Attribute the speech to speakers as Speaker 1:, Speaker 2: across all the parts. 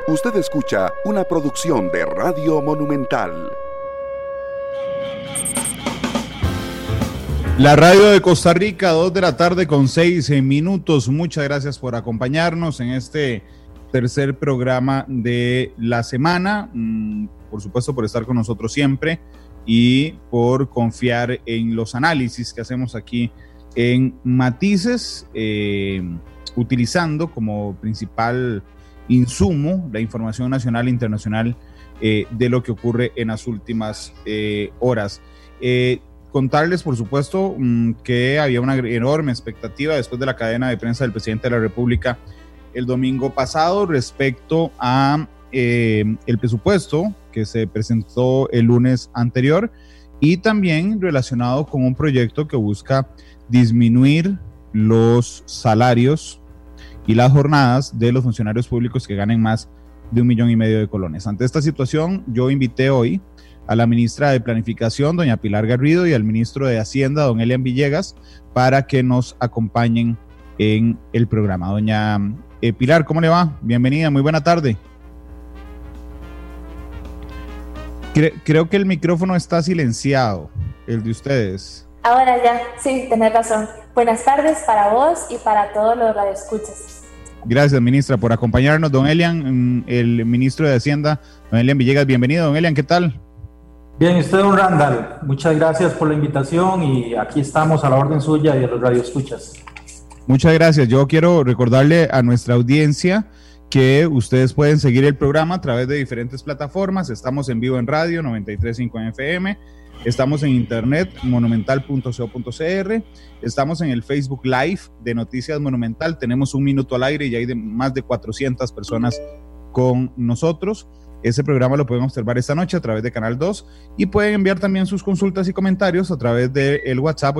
Speaker 1: Usted escucha una producción de Radio Monumental.
Speaker 2: La radio de Costa Rica, 2:06 p.m. Muchas gracias por acompañarnos en este tercer programa de la semana. Por supuesto, por estar con nosotros siempre y por confiar en los análisis que hacemos aquí en Matices, utilizando como principal insumo la información nacional e internacional de lo que ocurre en las últimas horas. Contarles, por supuesto, que había una enorme expectativa después de la cadena de prensa del presidente de la República el domingo pasado respecto a el presupuesto que se presentó el lunes anterior y también relacionado con un proyecto que busca disminuir los salarios y las jornadas de los funcionarios públicos que ganen más de 1,5 millones de colones. Ante esta situación, yo invité hoy a la ministra de Planificación, doña Pilar Garrido, y al ministro de Hacienda, don Elian Villegas, para que nos acompañen en el programa. Doña Pilar, ¿cómo le va? Bienvenida, muy buena tarde. Creo que el micrófono está silenciado, el de ustedes.
Speaker 3: Ahora ya, sí, tenés razón. Buenas tardes para vos y para todos los radioescuchas.
Speaker 2: Gracias, ministra, por acompañarnos. Don Elian, el ministro de Hacienda, don Elian Villegas, bienvenido. Don Elian, ¿qué tal?
Speaker 4: Bien, usted, don Randall, muchas gracias por la invitación y aquí estamos a la orden suya y de los radioescuchas.
Speaker 2: Muchas gracias. Yo quiero recordarle a nuestra audiencia que ustedes pueden seguir el programa a través de diferentes plataformas. Estamos en vivo en radio 93.5 FM, estamos en internet monumental.co.cr, estamos en el Facebook Live de Noticias Monumental, tenemos 1 minuto al aire y hay más de 400 personas con nosotros. Ese programa lo pueden observar esta noche a través de Canal 2 y pueden enviar también sus consultas y comentarios a través del WhatsApp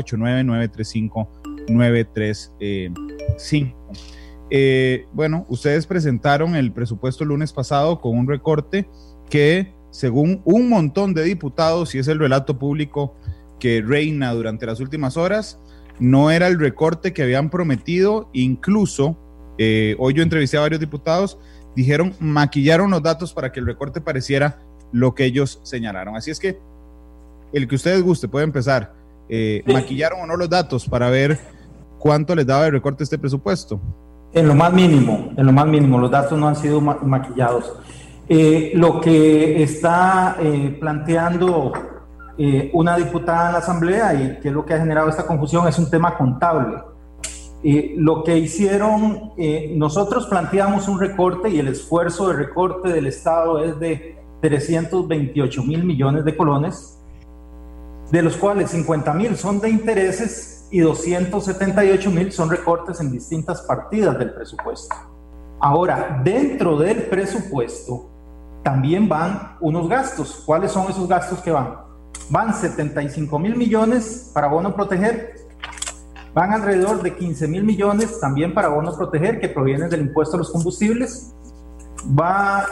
Speaker 2: 899-359-335. Bueno, ustedes presentaron el presupuesto el lunes pasado con un recorte que, según un montón de diputados, y es el relato público que reina durante las últimas horas, no era el recorte que habían prometido. Incluso, hoy yo entrevisté a varios diputados, dijeron, maquillaron los datos para que el recorte pareciera lo que ellos señalaron. Así es que, el que ustedes guste, puede empezar. ¿Maquillaron o no los datos para ver cuánto les daba el recorte este presupuesto?
Speaker 4: En lo más mínimo, los datos no han sido maquillados. Lo que está planteando una diputada en la Asamblea, y que es lo que ha generado esta confusión, es un tema contable. Lo que hicieron, nosotros planteamos un recorte y el esfuerzo de recorte del Estado es de 328,000 millones de colones, de los cuales 50,000 son de intereses y 278,000 son recortes en distintas partidas del presupuesto. Ahora, dentro del presupuesto también van unos gastos. ¿Cuáles son esos gastos que van? Van 75,000 millones para bono proteger, van alrededor de 15,000 millones también para bono proteger que provienen del impuesto a los combustibles, va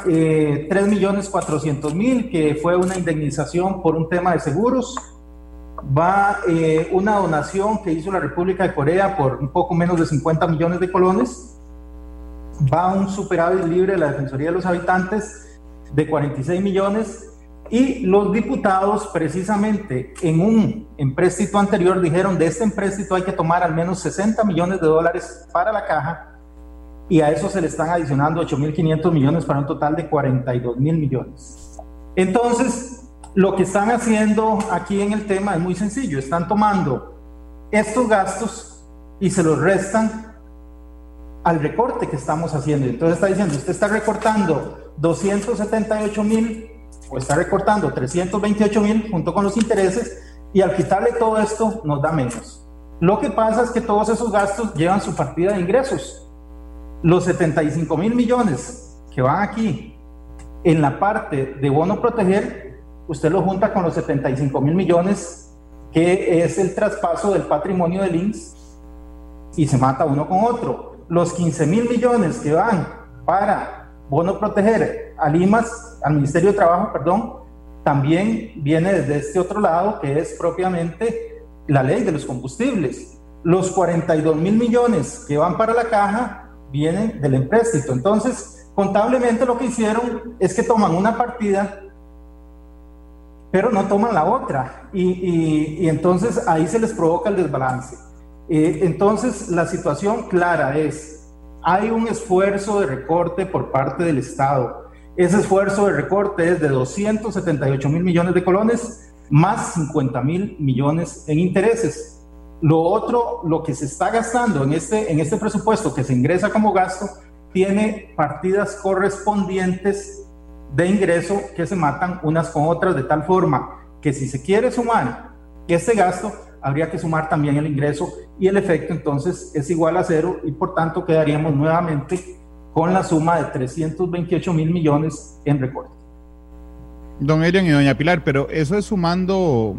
Speaker 4: 3,400,000 que fue una indemnización por un tema de seguros, va una donación que hizo la República de Corea por un poco menos de 50 millones de colones, va un superávit libre de la Defensoría de los Habitantes de 46 millones, y los diputados precisamente en un empréstito anterior dijeron, de este empréstito hay que tomar al menos 60 millones de dólares para la caja, y a eso se le están adicionando 8,500 millones para un total de 42,000 millones. Entonces, lo que están haciendo aquí en el tema es muy sencillo, están tomando estos gastos y se los restan al recorte que estamos haciendo. Entonces está diciendo, usted está recortando 278,000 o está recortando 328,000 junto con los intereses, y al quitarle todo esto nos da menos. Lo que pasa es que todos esos gastos llevan su partida de ingresos. Los 75,000 millones que van aquí en la parte de bono proteger, usted lo junta con los 75,000 millones que es el traspaso del patrimonio del INSS y se mata uno con otro. Los 15,000 millones que van para bono proteger al IMAS, al Ministerio de Trabajo, perdón, también viene desde este otro lado, que es propiamente la ley de los combustibles. Los 42,000 millones que van para la caja vienen del empréstito. Entonces, contablemente lo que hicieron es que toman una partida, pero no toman la otra, y entonces ahí se les provoca el desbalance. Entonces, la situación clara es, hay un esfuerzo de recorte por parte del Estado. Ese esfuerzo de recorte es de 278.000 millones de colones, más 50.000 millones en intereses. Lo otro, lo que se está gastando en este presupuesto que se ingresa como gasto, tiene partidas correspondientes de ingreso que se matan unas con otras, de tal forma que si se quiere sumar este gasto, habría que sumar también el ingreso, y el efecto entonces es igual a cero, y por tanto quedaríamos nuevamente con la suma de 328.000 millones en recorte.
Speaker 2: Don Elian y doña Pilar, pero eso es sumando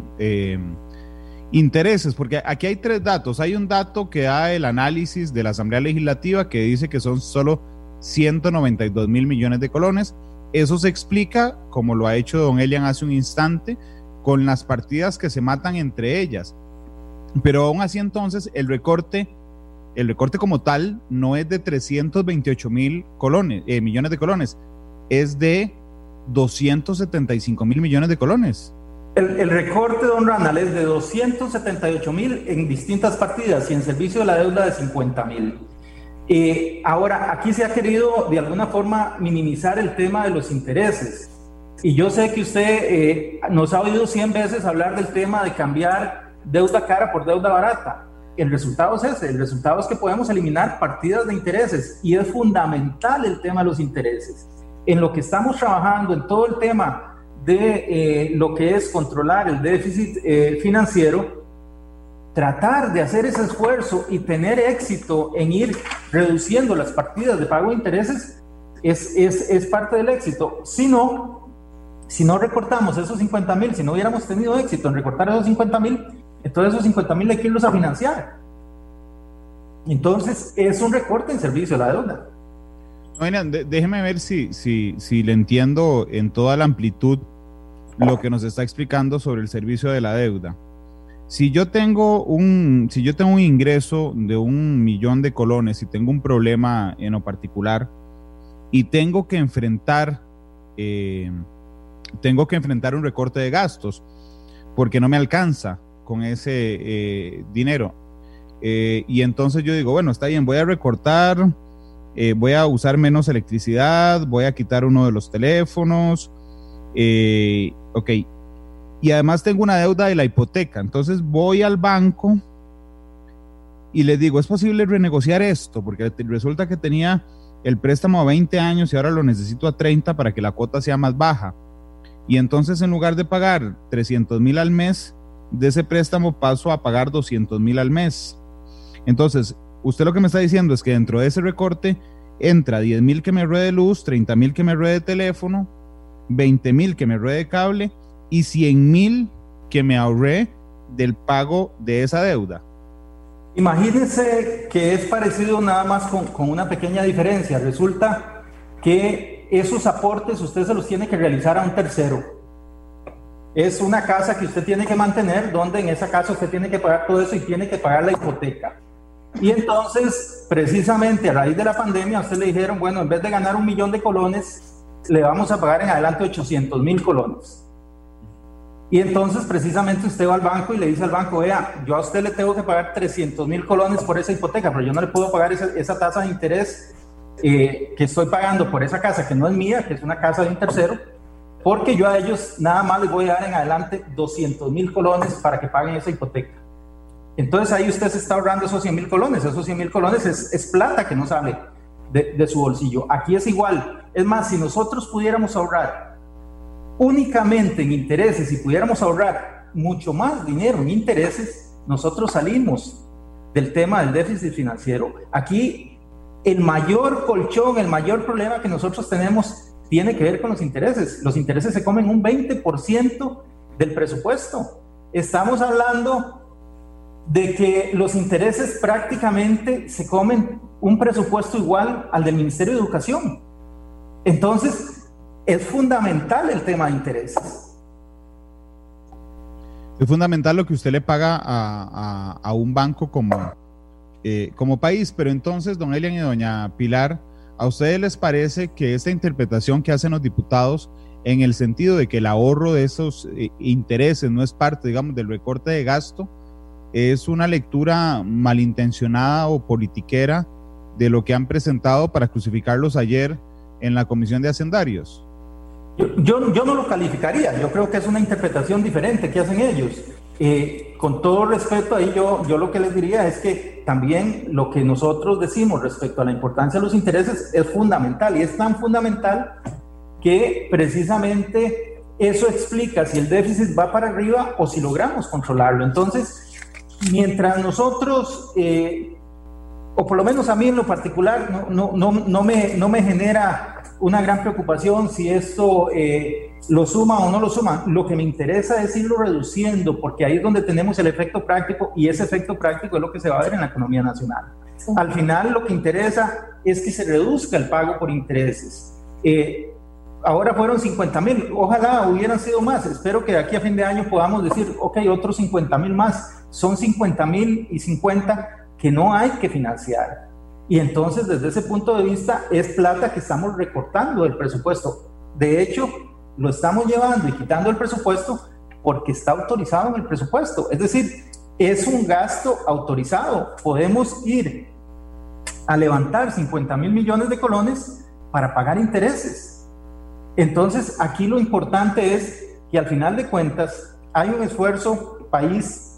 Speaker 2: intereses, porque aquí hay 3 datos. Hay un dato que da el análisis de la Asamblea Legislativa que dice que son solo 192.000 millones de colones. Eso se explica, como lo ha hecho don Elian hace un instante, con las partidas que se matan entre ellas. Pero aún así, entonces, el recorte como tal no es de 328.000 millones de colones, es de 275.000 millones de colones.
Speaker 4: El recorte, don Randall, es de 278.000 en distintas partidas y en servicio de la deuda de 50.000. Ahora, aquí se ha querido de alguna forma minimizar el tema de los intereses. Y yo sé que usted nos ha oído 100 veces hablar del tema de cambiar deuda cara por deuda barata. El resultado es ese, el resultado es que podemos eliminar partidas de intereses, y es fundamental el tema de los intereses. En lo que estamos trabajando, en todo el tema de lo que es controlar el déficit financiero, tratar de hacer ese esfuerzo y tener éxito en ir reduciendo las partidas de pago de intereses es parte del éxito. Si no recortamos esos 50.000, si no hubiéramos tenido éxito en recortar esos 50.000, entonces esos 50.000 hay que irlos a financiar. Entonces es un recorte en servicio de la deuda.
Speaker 2: Bueno, déjeme ver si le entiendo en toda la amplitud lo que nos está explicando sobre el servicio de la deuda. Si yo tengo un ingreso de 1.000.000 de colones y tengo un problema en lo particular y tengo que enfrentar un recorte de gastos porque no me alcanza con ese dinero, y entonces yo digo, bueno, está bien, voy a recortar, voy a usar menos electricidad, voy a quitar uno de los teléfonos, ok, y además tengo una deuda de la hipoteca. Entonces voy al banco y les digo, ¿es posible renegociar esto? Porque resulta que tenía el préstamo a 20 años y ahora lo necesito a 30 para que la cuota sea más baja. Y entonces, en lugar de pagar 300.000 al mes de ese préstamo, paso a pagar 200.000 al mes. Entonces, usted lo que me está diciendo es que dentro de ese recorte entra 10.000 que me ruede luz, 30.000 que me ruede teléfono, 20.000 que me ruede cable y 100.000 que me ahorré del pago de esa deuda.
Speaker 4: Imagínense que es parecido, nada más con una pequeña diferencia. Resulta que esos aportes usted se los tiene que realizar a un tercero. Es una casa que usted tiene que mantener, donde en esa casa usted tiene que pagar todo eso y tiene que pagar la hipoteca. Y entonces, precisamente a raíz de la pandemia, a usted le dijeron, bueno, en vez de ganar 1.000.000 de colones, le vamos a pagar en adelante 800.000 colones. Y entonces, precisamente, usted va al banco y le dice al banco, vea, yo a usted le tengo que pagar 300.000 colones por esa hipoteca, pero yo no le puedo pagar esa tasa de interés que estoy pagando por esa casa, que no es mía, que es una casa de un tercero, porque yo a ellos nada más les voy a dar en adelante 200.000 colones para que paguen esa hipoteca. Entonces ahí usted se está ahorrando esos 100.000 colones. Esos 100.000 colones es plata que no sale de su bolsillo. Aquí es igual. Es más, si nosotros pudiéramos ahorrar únicamente en intereses y pudiéramos ahorrar mucho más dinero en intereses, nosotros salimos del tema del déficit financiero. Aquí el mayor colchón, el mayor problema que nosotros tenemos tiene que ver con los intereses. Los intereses se comen un 20% del presupuesto. Estamos hablando de que los intereses prácticamente se comen un presupuesto igual al del Ministerio de Educación. Entonces, es fundamental el tema de intereses.
Speaker 2: Es fundamental lo que usted le paga a un banco como como país. Pero entonces, don Elian y doña Pilar, ¿a ustedes les parece que esta interpretación que hacen los diputados en el sentido de que el ahorro de esos intereses no es parte, digamos, del recorte de gasto, es una lectura malintencionada o politiquera de lo que han presentado para crucificarlos ayer en la Comisión de Hacendarios?
Speaker 4: Yo no lo calificaría, yo creo que es una interpretación diferente que hacen ellos. Con todo respeto, ahí yo lo que les diría es que también lo que nosotros decimos respecto a la importancia de los intereses es fundamental, y es tan fundamental que precisamente eso explica si el déficit va para arriba o si logramos controlarlo. Entonces, mientras nosotros, o por lo menos a mí en lo particular, no me genera una gran preocupación si esto lo suma o no lo suma. Lo que me interesa es irlo reduciendo, porque ahí es donde tenemos el efecto práctico, y ese efecto práctico es lo que se va a ver en la economía nacional. Sí. Al final lo que interesa es que se reduzca el pago por intereses. Ahora fueron 50,000, ojalá hubieran sido más. Espero que de aquí a fin de año podamos decir, ok, otros 50,000 más. Son 50,000 y 50 que no hay que financiar. Y entonces, desde ese punto de vista, es plata que estamos recortando del presupuesto. De hecho, lo estamos llevando y quitando el presupuesto porque está autorizado en el presupuesto. Es decir, es un gasto autorizado. Podemos ir a levantar 50,000 millones de colones para pagar intereses. Entonces, aquí lo importante es que al final de cuentas hay un esfuerzo país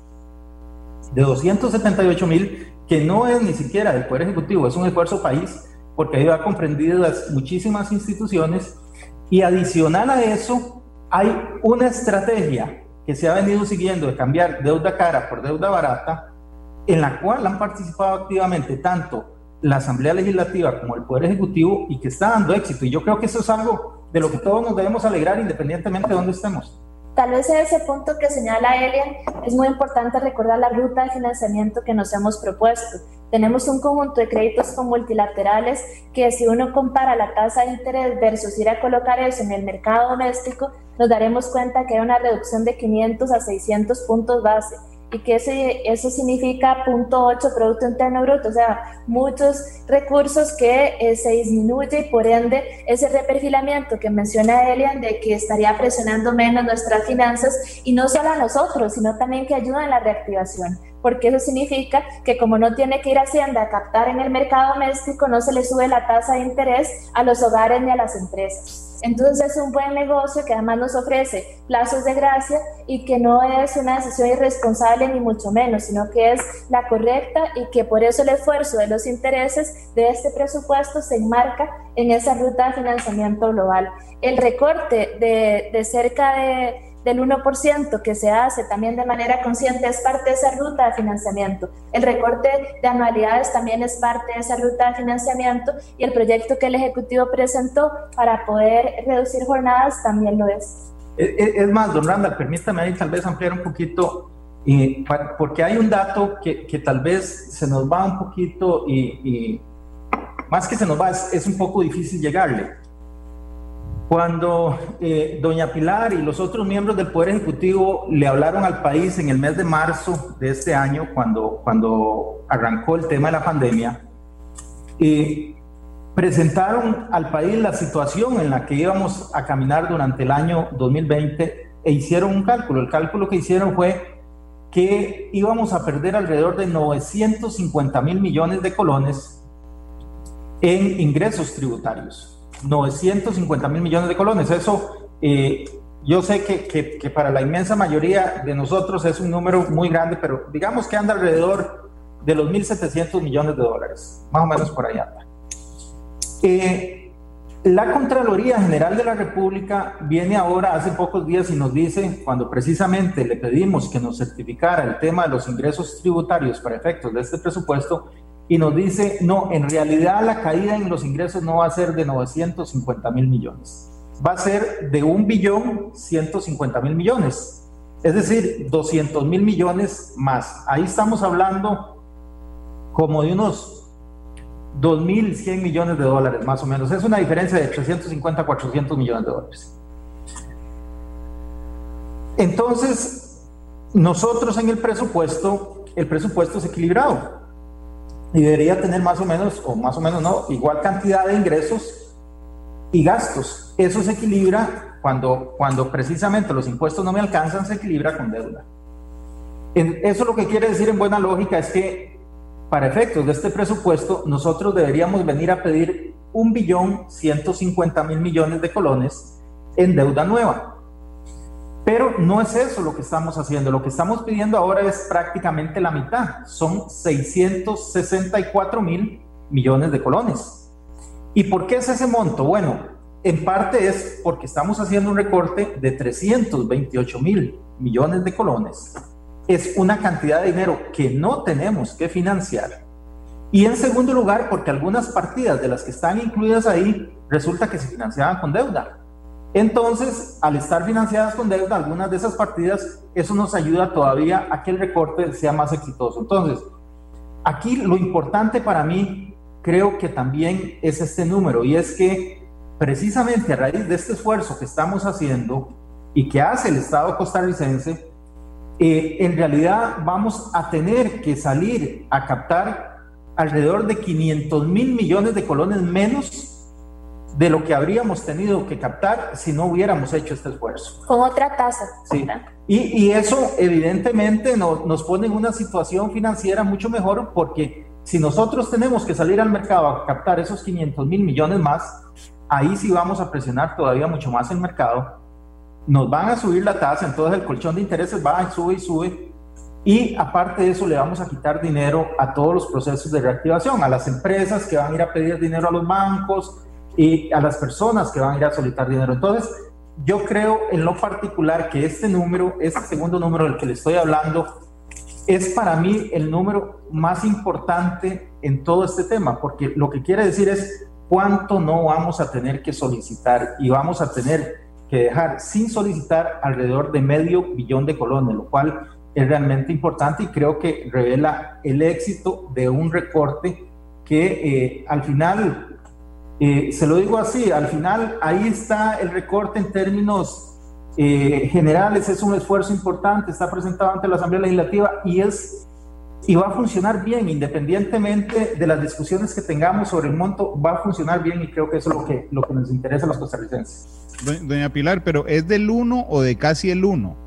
Speaker 4: de 278,000 que no es ni siquiera del Poder Ejecutivo, es un esfuerzo país, porque ahí va comprendidas muchísimas instituciones, y adicional a eso hay una estrategia que se ha venido siguiendo de cambiar deuda cara por deuda barata, en la cual han participado activamente tanto la Asamblea Legislativa como el Poder Ejecutivo, y que está dando éxito, y yo creo que eso es algo de lo que todos nos debemos alegrar independientemente de dónde estemos.
Speaker 3: Tal vez en ese punto que señala Elian, es muy importante recordar la ruta de financiamiento que nos hemos propuesto. Tenemos un conjunto de créditos con multilaterales que, si uno compara la tasa de interés versus ir a colocar eso en el mercado doméstico, nos daremos cuenta que hay una reducción de 500 a 600 puntos base, y que eso significa 0.8 Producto Interno Bruto, o sea, muchos recursos que se disminuye, y por ende ese reperfilamiento que menciona Elian de que estaría presionando menos nuestras finanzas, y no solo a nosotros, sino también que ayuda en la reactivación, porque eso significa que como no tiene que ir a Hacienda a captar en el mercado doméstico, no se le sube la tasa de interés a los hogares ni a las empresas. Entonces es un buen negocio que además nos ofrece plazos de gracia, y que no es una decisión irresponsable ni mucho menos, sino que es la correcta, y que por eso el esfuerzo de los intereses de este presupuesto se enmarca en esa ruta de financiamiento global. El recorte de cerca del 1% que se hace también de manera consciente es parte de esa ruta de financiamiento. El recorte de anualidades también es parte de esa ruta de financiamiento, y el proyecto que el Ejecutivo presentó para poder reducir jornadas también lo es.
Speaker 4: Es más, don Randall, permítame ahí tal vez ampliar un poquito, porque hay un dato que tal vez se nos va un poquito, y más que se nos va, es un poco difícil llegarle. Cuando doña Pilar y los otros miembros del Poder Ejecutivo le hablaron al país en el mes de marzo de este año, cuando arrancó el tema de la pandemia, presentaron al país la situación en la que íbamos a caminar durante el año 2020, e hicieron un cálculo. El cálculo que hicieron fue que íbamos a perder alrededor de 950,000 millones de colones en ingresos tributarios. 950,000 millones de colones. Eso, yo sé que para la inmensa mayoría de nosotros es un número muy grande, pero digamos que anda alrededor de los 1.700 millones de dólares, más o menos por ahí anda. La Contraloría General de la República viene ahora hace pocos días y nos dice, cuando precisamente le pedimos que nos certificara el tema de los ingresos tributarios para efectos de este presupuesto, y nos dice, no, en realidad la caída en los ingresos no va a ser de 950,000 millones, va a ser de 1.150.000 millones, es decir, 200,000 millones más. Ahí estamos hablando como de unos 2.100 millones de dólares, más o menos. Es una diferencia de 350 a 400 millones de dólares. Entonces, nosotros en el presupuesto es equilibrado. y debería tener más o menos no, igual cantidad de ingresos y gastos. Eso se equilibra cuando precisamente los impuestos no me alcanzan, se equilibra con deuda. Eso lo que quiere decir en buena lógica es que para efectos de este presupuesto nosotros deberíamos venir a pedir 1.150.000 millones de colones en deuda nueva. Pero no es eso lo que estamos haciendo. Lo que estamos pidiendo ahora es prácticamente la mitad. Son 664.000 millones de colones. ¿Y por qué es ese monto? Bueno, en parte es porque estamos haciendo un recorte de 328.000 millones de colones. Es una cantidad de dinero que no tenemos que financiar. Y en segundo lugar, porque algunas partidas de las que están incluidas ahí resulta que se financiaban con deuda. Entonces, al estar financiadas con deuda, algunas de esas partidas, eso nos ayuda todavía a que el recorte sea más exitoso. Entonces, aquí lo importante para mí, creo que también es este número, y es que precisamente a raíz de este esfuerzo que estamos haciendo y que hace el Estado costarricense, en realidad vamos a tener que salir a captar alrededor de 500.000 millones de colones menos de lo que habríamos tenido que captar si no hubiéramos hecho este esfuerzo.
Speaker 3: Con otra tasa.
Speaker 4: Sí. Y eso evidentemente nos pone en una situación financiera mucho mejor, porque si nosotros tenemos que salir al mercado a captar esos 500.000 millones más, ahí sí vamos a presionar todavía mucho más el mercado. Nos van a subir la tasa, entonces el colchón de intereses va, sube y sube. Y aparte de eso, le vamos a quitar dinero a todos los procesos de reactivación, a las empresas que van a ir a pedir dinero a los bancos, y a las personas que van a ir a solicitar dinero. Entonces, yo creo en lo particular que este número, este segundo número del que le estoy hablando, es para mí el número más importante en todo este tema, porque lo que quiere decir es cuánto no vamos a tener que solicitar, y vamos a tener que dejar sin solicitar alrededor de $500 millón de colones, lo cual es realmente importante y creo que revela el éxito de un recorte que al final... se lo digo así, al final ahí está el recorte en términos generales, es un esfuerzo importante, está presentado ante la Asamblea Legislativa y va a funcionar bien, independientemente de las discusiones que tengamos sobre el monto, va a funcionar bien, y creo que eso es lo que nos interesa a los costarricenses.
Speaker 2: Doña Pilar, ¿pero es del 1 o de casi el 1?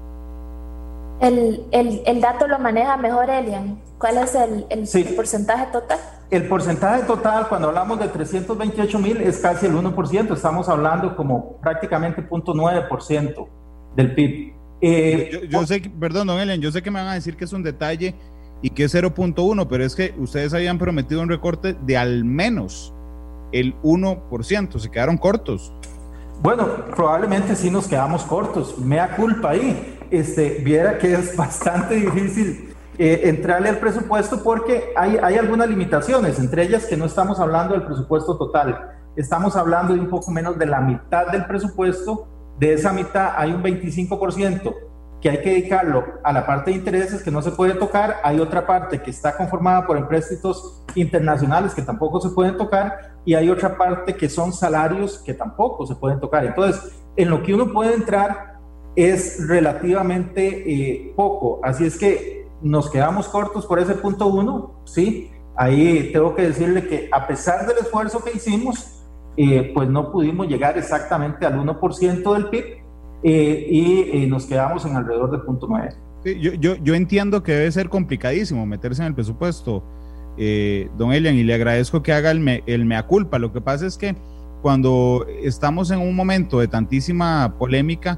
Speaker 3: El dato lo maneja mejor Elian. ¿Cuál es el porcentaje total?
Speaker 4: El porcentaje total, cuando hablamos de 328.000, es casi el 1%. Estamos hablando como prácticamente 0.9% del PIB.
Speaker 2: Yo sé, perdón, don Elian, yo sé que me van a decir que es un detalle y que es 0.1, pero es que ustedes habían prometido un recorte de al menos el 1%. Se quedaron cortos.
Speaker 4: Bueno, probablemente sí nos quedamos cortos. Mea culpa ahí. Viera que es bastante difícil entrarle al presupuesto, porque hay algunas limitaciones, entre ellas que no estamos hablando del presupuesto total, estamos hablando de un poco menos de la mitad del presupuesto. De esa mitad hay un 25% que hay que dedicarlo a la parte de intereses, que no se puede tocar. Hay otra parte que está conformada por empréstitos internacionales que tampoco se pueden tocar, y hay otra parte que son salarios que tampoco se pueden tocar. Entonces, en lo que uno puede entrar es relativamente poco, así es que nos quedamos cortos por ese punto 1, ¿sí? Ahí tengo que decirle que a pesar del esfuerzo que hicimos, pues no pudimos llegar exactamente al 1% del PIB, y nos quedamos en alrededor de 0.9.
Speaker 2: Sí, yo entiendo que debe ser complicadísimo meterse en el presupuesto, don Elian, y le agradezco que haga el mea culpa. Lo que pasa es que cuando estamos en un momento de tantísima polémica,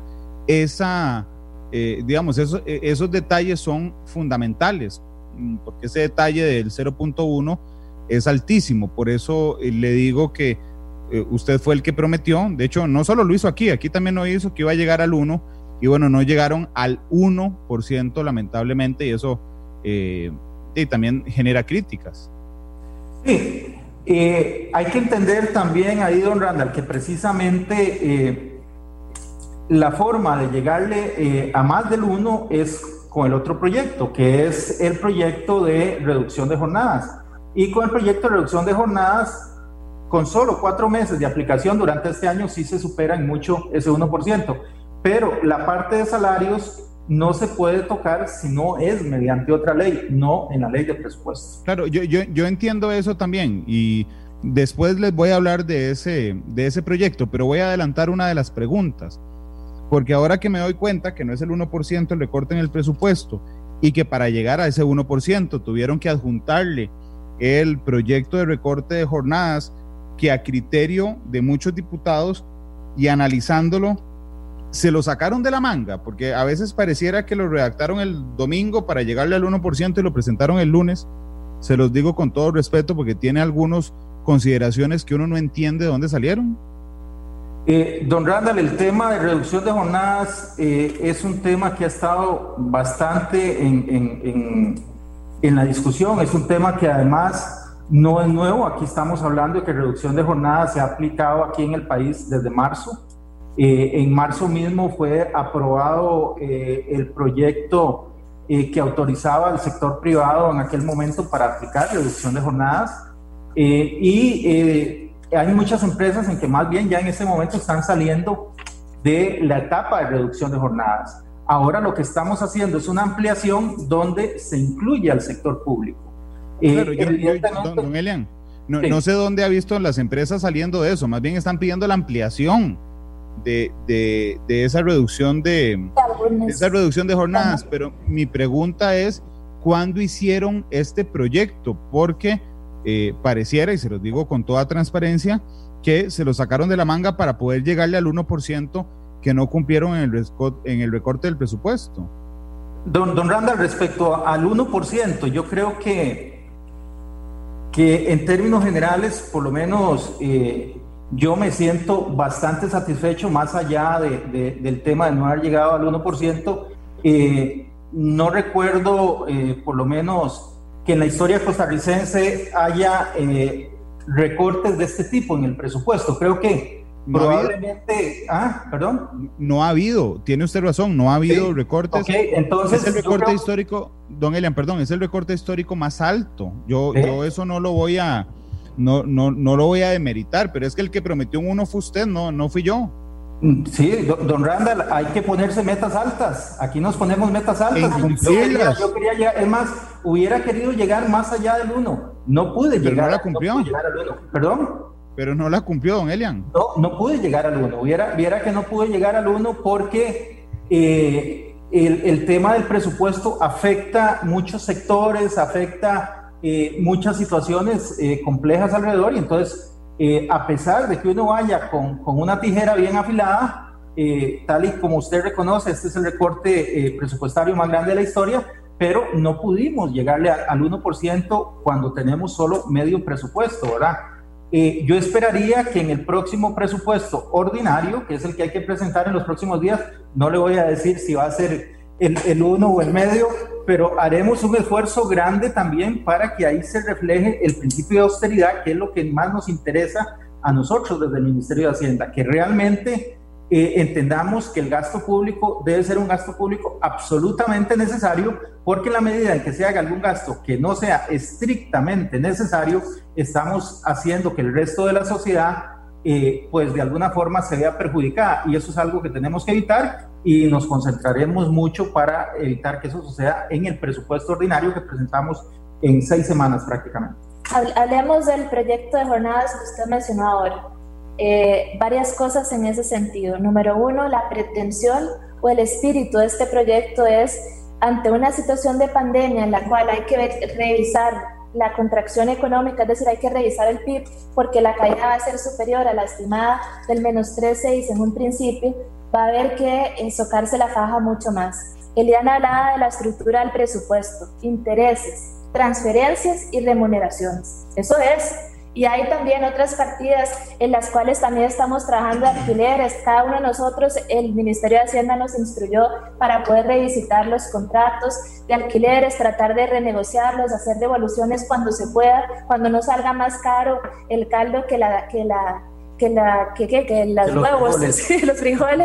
Speaker 2: esos detalles son fundamentales, porque ese detalle del 0.1 es altísimo. Por eso le digo que usted fue el que prometió. De hecho, no solo lo hizo aquí también lo hizo, que iba a llegar al 1, y bueno, no llegaron al 1%, lamentablemente, y eso también genera críticas.
Speaker 4: Sí, hay que entender también ahí, don Randall, que precisamente la forma de llegarle a más del 1 es con el otro proyecto, que es el proyecto de reducción de jornadas. Y con el proyecto de reducción de jornadas, con solo 4 meses de aplicación durante este año, sí se supera en mucho ese 1%. Pero la parte de salarios no se puede tocar si no es mediante otra ley, no en la ley de presupuesto.
Speaker 2: Claro, yo entiendo eso también y después les voy a hablar de ese proyecto, pero voy a adelantar una de las preguntas, porque ahora que me doy cuenta que no es el 1% el recorte en el presupuesto y que para llegar a ese 1% tuvieron que adjuntarle el proyecto de recorte de jornadas que a criterio de muchos diputados y analizándolo se lo sacaron de la manga, porque a veces pareciera que lo redactaron el domingo para llegarle al 1% y lo presentaron el lunes. Se los digo con todo respeto porque tiene algunas consideraciones que uno no entiende de dónde salieron.
Speaker 4: Don Randall, el tema de reducción de jornadas es un tema que ha estado bastante en la discusión, es un tema que además no es nuevo. Aquí estamos hablando de que reducción de jornadas se ha aplicado aquí en el país desde marzo. En marzo mismo fue aprobado el proyecto que autorizaba al sector privado en aquel momento para aplicar reducción de jornadas hay muchas empresas en que más bien ya en este momento están saliendo de la etapa de reducción de jornadas. Ahora lo que estamos haciendo es una ampliación donde se incluye al sector público.
Speaker 2: Claro, don Elian, no sé dónde ha visto las empresas saliendo de eso, más bien están pidiendo la ampliación de esa reducción de jornadas, pero mi pregunta es, ¿cuándo hicieron este proyecto? Porque pareciera, y se los digo con toda transparencia, que se lo sacaron de la manga para poder llegarle al 1% que no cumplieron en el recorte del presupuesto.
Speaker 4: Don Randall, respecto al 1%, yo creo que en términos generales, por lo menos yo me siento bastante satisfecho, más allá del tema de no haber llegado al 1%. No recuerdo, por lo menos, que en la historia costarricense haya recortes de este tipo en el presupuesto. Creo que no probablemente... perdón.
Speaker 2: No ha habido, tiene usted razón, no ha habido recortes.
Speaker 4: Okay, entonces
Speaker 2: es el recorte histórico, don Elian, perdón, es el recorte histórico más alto. Yo eso no lo voy a... No lo voy a demeritar, pero es que el que prometió un 1 fue usted, no fui yo.
Speaker 4: Sí, don Randall, hay que ponerse metas altas. Aquí nos ponemos metas altas. Yo quería llegar, es más, hubiera querido llegar más allá del 1. No pude llegar.
Speaker 2: No la cumplió.
Speaker 4: No llegar al 1. ¿Perdón?
Speaker 2: Pero no la cumplió, don Elian.
Speaker 4: No pude llegar al 1. Viera que no pude llegar al 1 porque el tema del presupuesto afecta muchos sectores, afecta muchas situaciones complejas alrededor, y entonces a pesar de que uno vaya con una tijera bien afilada, tal y como usted reconoce, este es el recorte presupuestario más grande de la historia, pero no pudimos llegarle al 1% cuando tenemos solo medio presupuesto, ¿verdad? Yo esperaría que en el próximo presupuesto ordinario, que es el que hay que presentar en los próximos días, no le voy a decir si va a ser el 1 o el medio, pero haremos un esfuerzo grande también para que ahí se refleje el principio de austeridad, que es lo que más nos interesa a nosotros desde el Ministerio de Hacienda, que realmente entendamos que el gasto público debe ser un gasto público absolutamente necesario, porque en la medida en que se haga algún gasto que no sea estrictamente necesario, estamos haciendo que el resto de la sociedad pues de alguna forma se vea perjudicada, y eso es algo que tenemos que evitar, y nos concentraremos mucho para evitar que eso suceda en el presupuesto ordinario que presentamos en 6 semanas prácticamente.
Speaker 3: Hablemos del proyecto de jornadas que usted mencionó ahora. Varias cosas en ese sentido. Número 1, la pretensión o el espíritu de este proyecto es, ante una situación de pandemia en la cual hay que revisar la contracción económica, es decir, hay que revisar el PIB porque la caída va a ser superior a la estimada del menos 3,6 en un principio, va a haber que socarse la faja mucho más. Eliana hablaba de la estructura del presupuesto, intereses, transferencias y remuneraciones. Eso es. Y hay también otras partidas en las cuales también estamos trabajando de alquileres. Cada uno de nosotros, el Ministerio de Hacienda nos instruyó para poder revisitar los contratos de alquileres, tratar de renegociarlos, hacer devoluciones cuando se pueda, cuando no salga más caro el caldo que los huevos, los frijoles,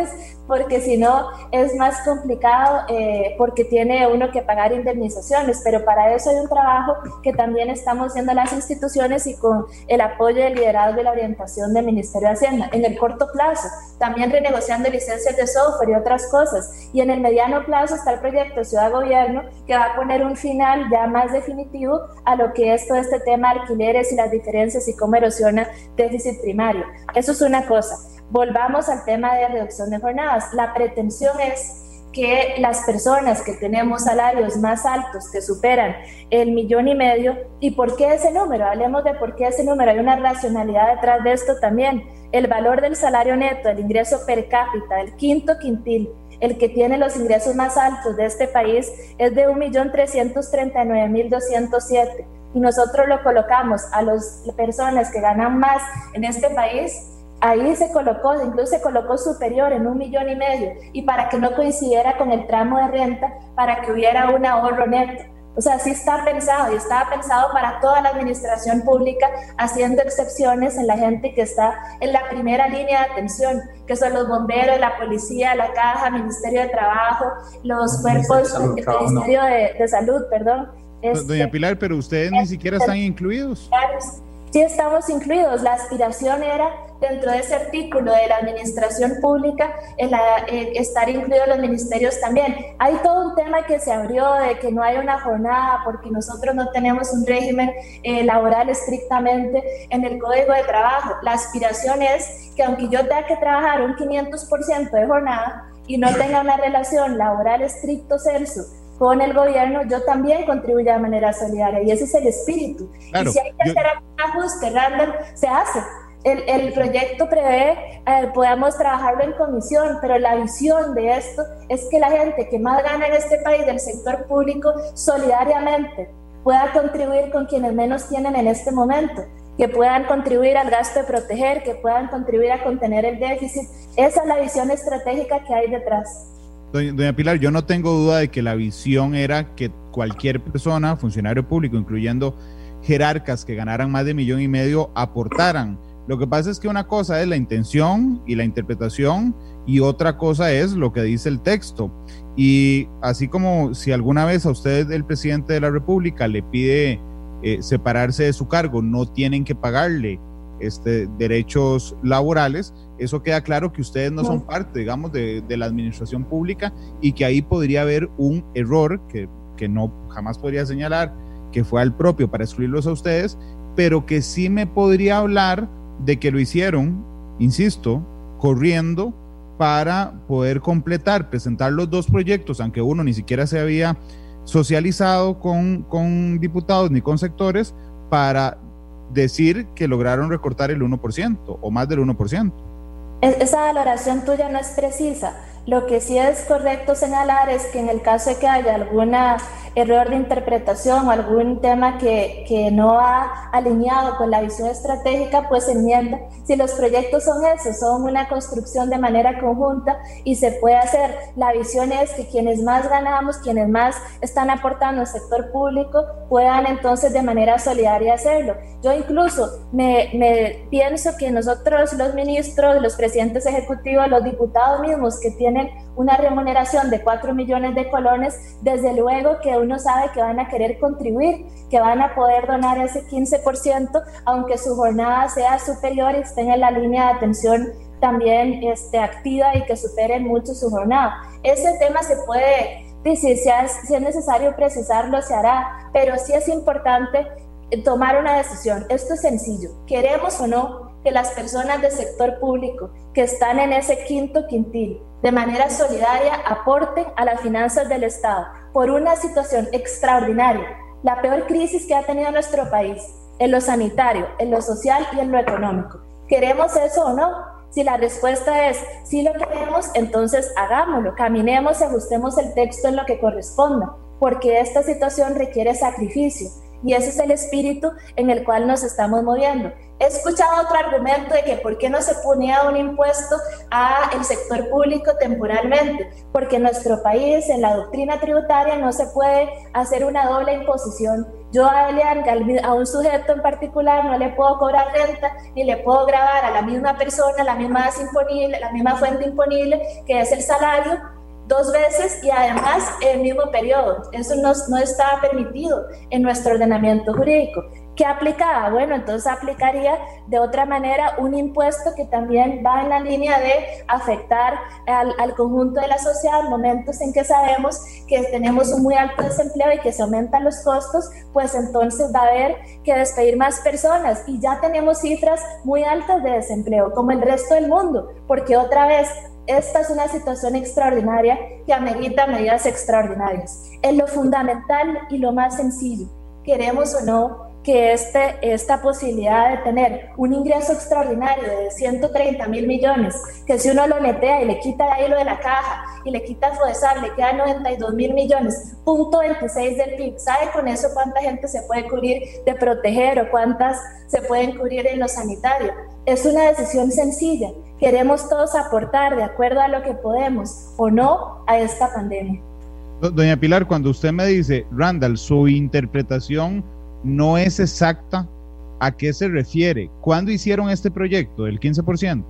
Speaker 3: porque si no es más complicado porque tiene uno que pagar indemnizaciones, pero para eso hay un trabajo que también estamos haciendo las instituciones y con el apoyo del liderazgo y la orientación del Ministerio de Hacienda. En el corto plazo, también renegociando licencias de software y otras cosas, y en el mediano plazo está el proyecto Ciudad Gobierno, que va a poner un final ya más definitivo a lo que es todo este tema de alquileres y las diferencias y cómo erosiona déficit primario. Eso es una cosa. Volvamos al tema de reducción de jornadas. La pretensión es que las personas que tenemos salarios más altos, que superan el 1,5 millones, ¿y por qué ese número? Hablemos de por qué ese número. Hay una racionalidad detrás de esto también. El valor del salario neto, el ingreso per cápita, del quinto quintil, el que tiene los ingresos más altos de este país, es de 1.339.207. Y nosotros lo colocamos a las personas que ganan más en este país. Ahí se colocó, incluso se colocó superior en 1,5 millones, y para que no coincidiera con el tramo de renta, para que hubiera un ahorro neto. O sea, sí está pensado, y estaba pensado para toda la administración pública, haciendo excepciones en la gente que está en la primera línea de atención, que son los bomberos, la policía, la caja, Ministerio de Trabajo, los cuerpos, el Ministerio de Salud, perdón.
Speaker 2: Doña Pilar, pero ustedes ni siquiera están incluidos.
Speaker 3: Sí estamos incluidos. La aspiración era, dentro de ese artículo de la administración pública, estar incluidos los ministerios también. Hay todo un tema que se abrió de que no hay una jornada porque nosotros no tenemos un régimen laboral estrictamente en el Código de Trabajo. La aspiración es que aunque yo tenga que trabajar un 500% de jornada y no tenga una relación laboral estricto sensu con el gobierno, yo también contribuyo de manera solidaria, y ese es el espíritu. Claro, y si hay que hacer algún ajuste, Randall, se hace. El proyecto prevé podamos trabajarlo en comisión, pero la visión de esto es que la gente que más gana en este país del sector público solidariamente pueda contribuir con quienes menos tienen en este momento, que puedan contribuir al gasto de proteger, que puedan contribuir a contener el déficit. Esa es la visión estratégica que hay detrás.
Speaker 2: Doña Pilar, yo no tengo duda de que la visión era que cualquier persona, funcionario público, incluyendo jerarcas que ganaran más de 1,5 millones, aportaran. Lo que pasa es que una cosa es la intención y la interpretación, y otra cosa es lo que dice el texto. Y así como si alguna vez a usted el presidente de la República le pide separarse de su cargo, no tienen que pagarle derechos laborales, eso queda claro que ustedes no son parte, digamos, de la administración pública, y que ahí podría haber un error que no jamás podría señalar que fue al propio para excluirlos a ustedes, pero que sí me podría hablar de que lo hicieron, insisto, corriendo para poder presentar los dos proyectos, aunque uno ni siquiera se había socializado con diputados ni con sectores, para decir que lograron recortar el 1% o más del 1%.
Speaker 3: Esa valoración tuya no es precisa. Lo que sí es correcto señalar es que en el caso de que haya algún error de interpretación o algún tema que no ha alineado con la visión estratégica, pues se enmienda. Si los proyectos son esos, son una construcción de manera conjunta y se puede hacer. La visión es que quienes más ganamos, quienes más están aportando al sector público, puedan entonces de manera solidaria hacerlo. Yo incluso me pienso que nosotros, los ministros, los presidentes ejecutivos, los diputados mismos que tienen una remuneración de 4 millones de colones, desde luego que uno sabe que van a querer contribuir, que van a poder donar ese 15%, aunque su jornada sea superior y estén en la línea de atención también activa y que superen mucho su jornada. Ese tema se puede decir, si es necesario precisarlo, se hará, pero sí es importante tomar una decisión. Esto es sencillo, queremos o no que las personas del sector público que están en ese quinto quintil de manera solidaria aporten a las finanzas del Estado por una situación extraordinaria, la peor crisis que ha tenido nuestro país, en lo sanitario, en lo social y en lo económico. ¿Queremos eso o no? Si la respuesta es sí lo queremos, entonces hagámoslo, caminemos y ajustemos el texto en lo que corresponda, porque esta situación requiere sacrificio. Y ese es el espíritu en el cual nos estamos moviendo. He escuchado otro argumento de que por qué no se ponía un impuesto al sector público temporalmente, porque en nuestro país, en la doctrina tributaria, no se puede hacer una doble imposición Yo a Elian, a un sujeto en particular, no le puedo cobrar renta, ni le puedo grabar a la misma persona, la misma fuente imponible, que es el salario, 2 veces y además el mismo periodo. Eso no está permitido en nuestro ordenamiento jurídico. ¿Qué aplicaba? Bueno, entonces aplicaría de otra manera un impuesto que también va en la línea de afectar al conjunto de la sociedad en momentos en que sabemos que tenemos un muy alto desempleo y que se aumentan los costos, pues entonces va a haber que despedir más personas y ya tenemos cifras muy altas de desempleo, como el resto del mundo, porque otra vez, esta es una situación extraordinaria que amerita medidas extraordinarias. Es lo fundamental y lo más sencillo. Queremos o no que esta posibilidad de tener un ingreso extraordinario de 130.000 millones, que si uno lo netea y le quita de ahí lo de la caja y le quita FODESAR, le quedan 92.000 millones, 0.26 del PIB. ¿Sabe con eso cuánta gente se puede cubrir de proteger o cuántas se pueden cubrir en lo sanitario? Es una decisión sencilla. Queremos todos aportar de acuerdo a lo que podemos o no a esta pandemia.
Speaker 2: Doña Pilar, cuando usted me dice, Randall, su interpretación no es exacta, ¿a qué se refiere? ¿Cuándo hicieron este proyecto del 15%?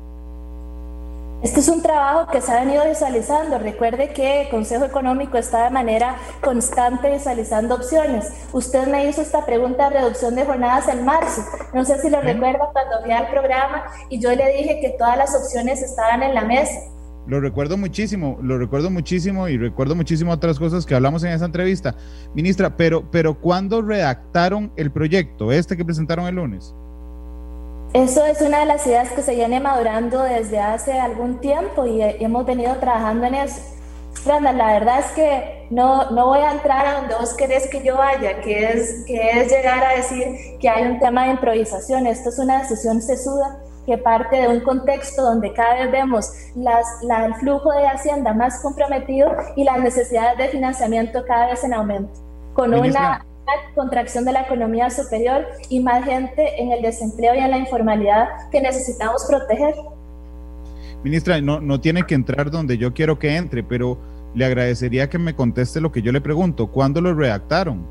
Speaker 3: Este es un trabajo que se ha venido visualizando. Recuerde que el Consejo Económico está de manera constante visualizando opciones. Usted me hizo esta pregunta de reducción de jornadas en marzo. No sé si lo recuerda cuando fui al programa y yo le dije que todas las opciones estaban en la mesa.
Speaker 2: Lo recuerdo muchísimo y recuerdo muchísimo otras cosas que hablamos en esa entrevista. Ministra, pero ¿cuándo redactaron el proyecto, que presentaron el lunes?
Speaker 3: Eso es una de las ideas que se viene madurando desde hace algún tiempo y hemos venido trabajando en eso. Branda, la verdad es que no voy a entrar a donde vos querés que yo vaya, que es llegar a decir que hay un tema de improvisación. Esto es una decisión sesuda que parte de un contexto donde cada vez vemos el flujo de Hacienda más comprometido y las necesidades de financiamiento cada vez en aumento, con una contracción de la economía superior y más gente en el desempleo y en la informalidad que necesitamos proteger.
Speaker 2: Ministra, no tiene que entrar donde yo quiero que entre, pero le agradecería que me conteste lo que yo le pregunto. ¿Cuándo lo redactaron?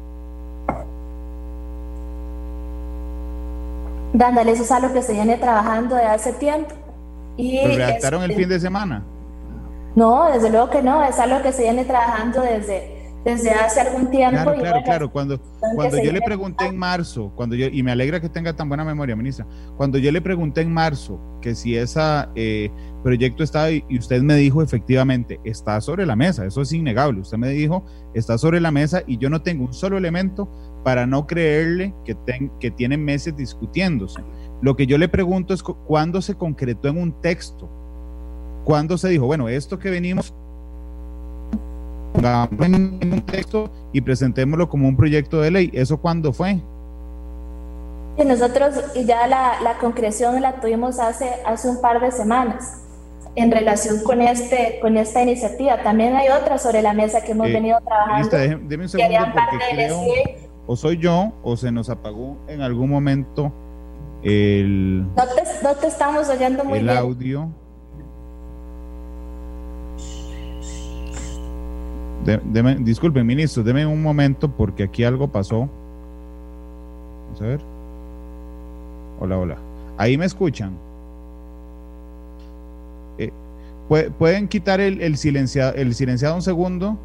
Speaker 3: Dándole, eso es algo que se viene trabajando de hace tiempo.
Speaker 2: ¿Lo redactaron el fin de semana?
Speaker 3: No, desde luego que no, es algo que se viene trabajando desde hace algún tiempo.
Speaker 2: Claro. Cuando yo le pregunté en marzo, y me alegra que tenga tan buena memoria, ministra, cuando yo le pregunté en marzo que si ese proyecto estaba, y usted me dijo efectivamente, está sobre la mesa, eso es innegable, usted me dijo, está sobre la mesa y yo no tengo un solo elemento para no creerle que tienen meses discutiéndose. Lo que yo le pregunto es cuándo se concretó en un texto, cuándo se dijo, bueno, esto que venimos en un texto y presentémoslo como un proyecto de ley. ¿Eso cuándo fue?
Speaker 3: Y nosotros ya la concreción la tuvimos hace un par de semanas en relación con esta iniciativa. También hay otras sobre la mesa que hemos venido trabajando.
Speaker 2: Deme un segundo porque creo, o soy yo o se nos apagó en algún momento
Speaker 3: no te estamos oyendo muy bien.
Speaker 2: El audio. Disculpen, ministro, deme un momento porque aquí algo pasó. Vamos a ver. Hola. ¿Ahí me escuchan? ¿Pueden quitar el silenciado un segundo?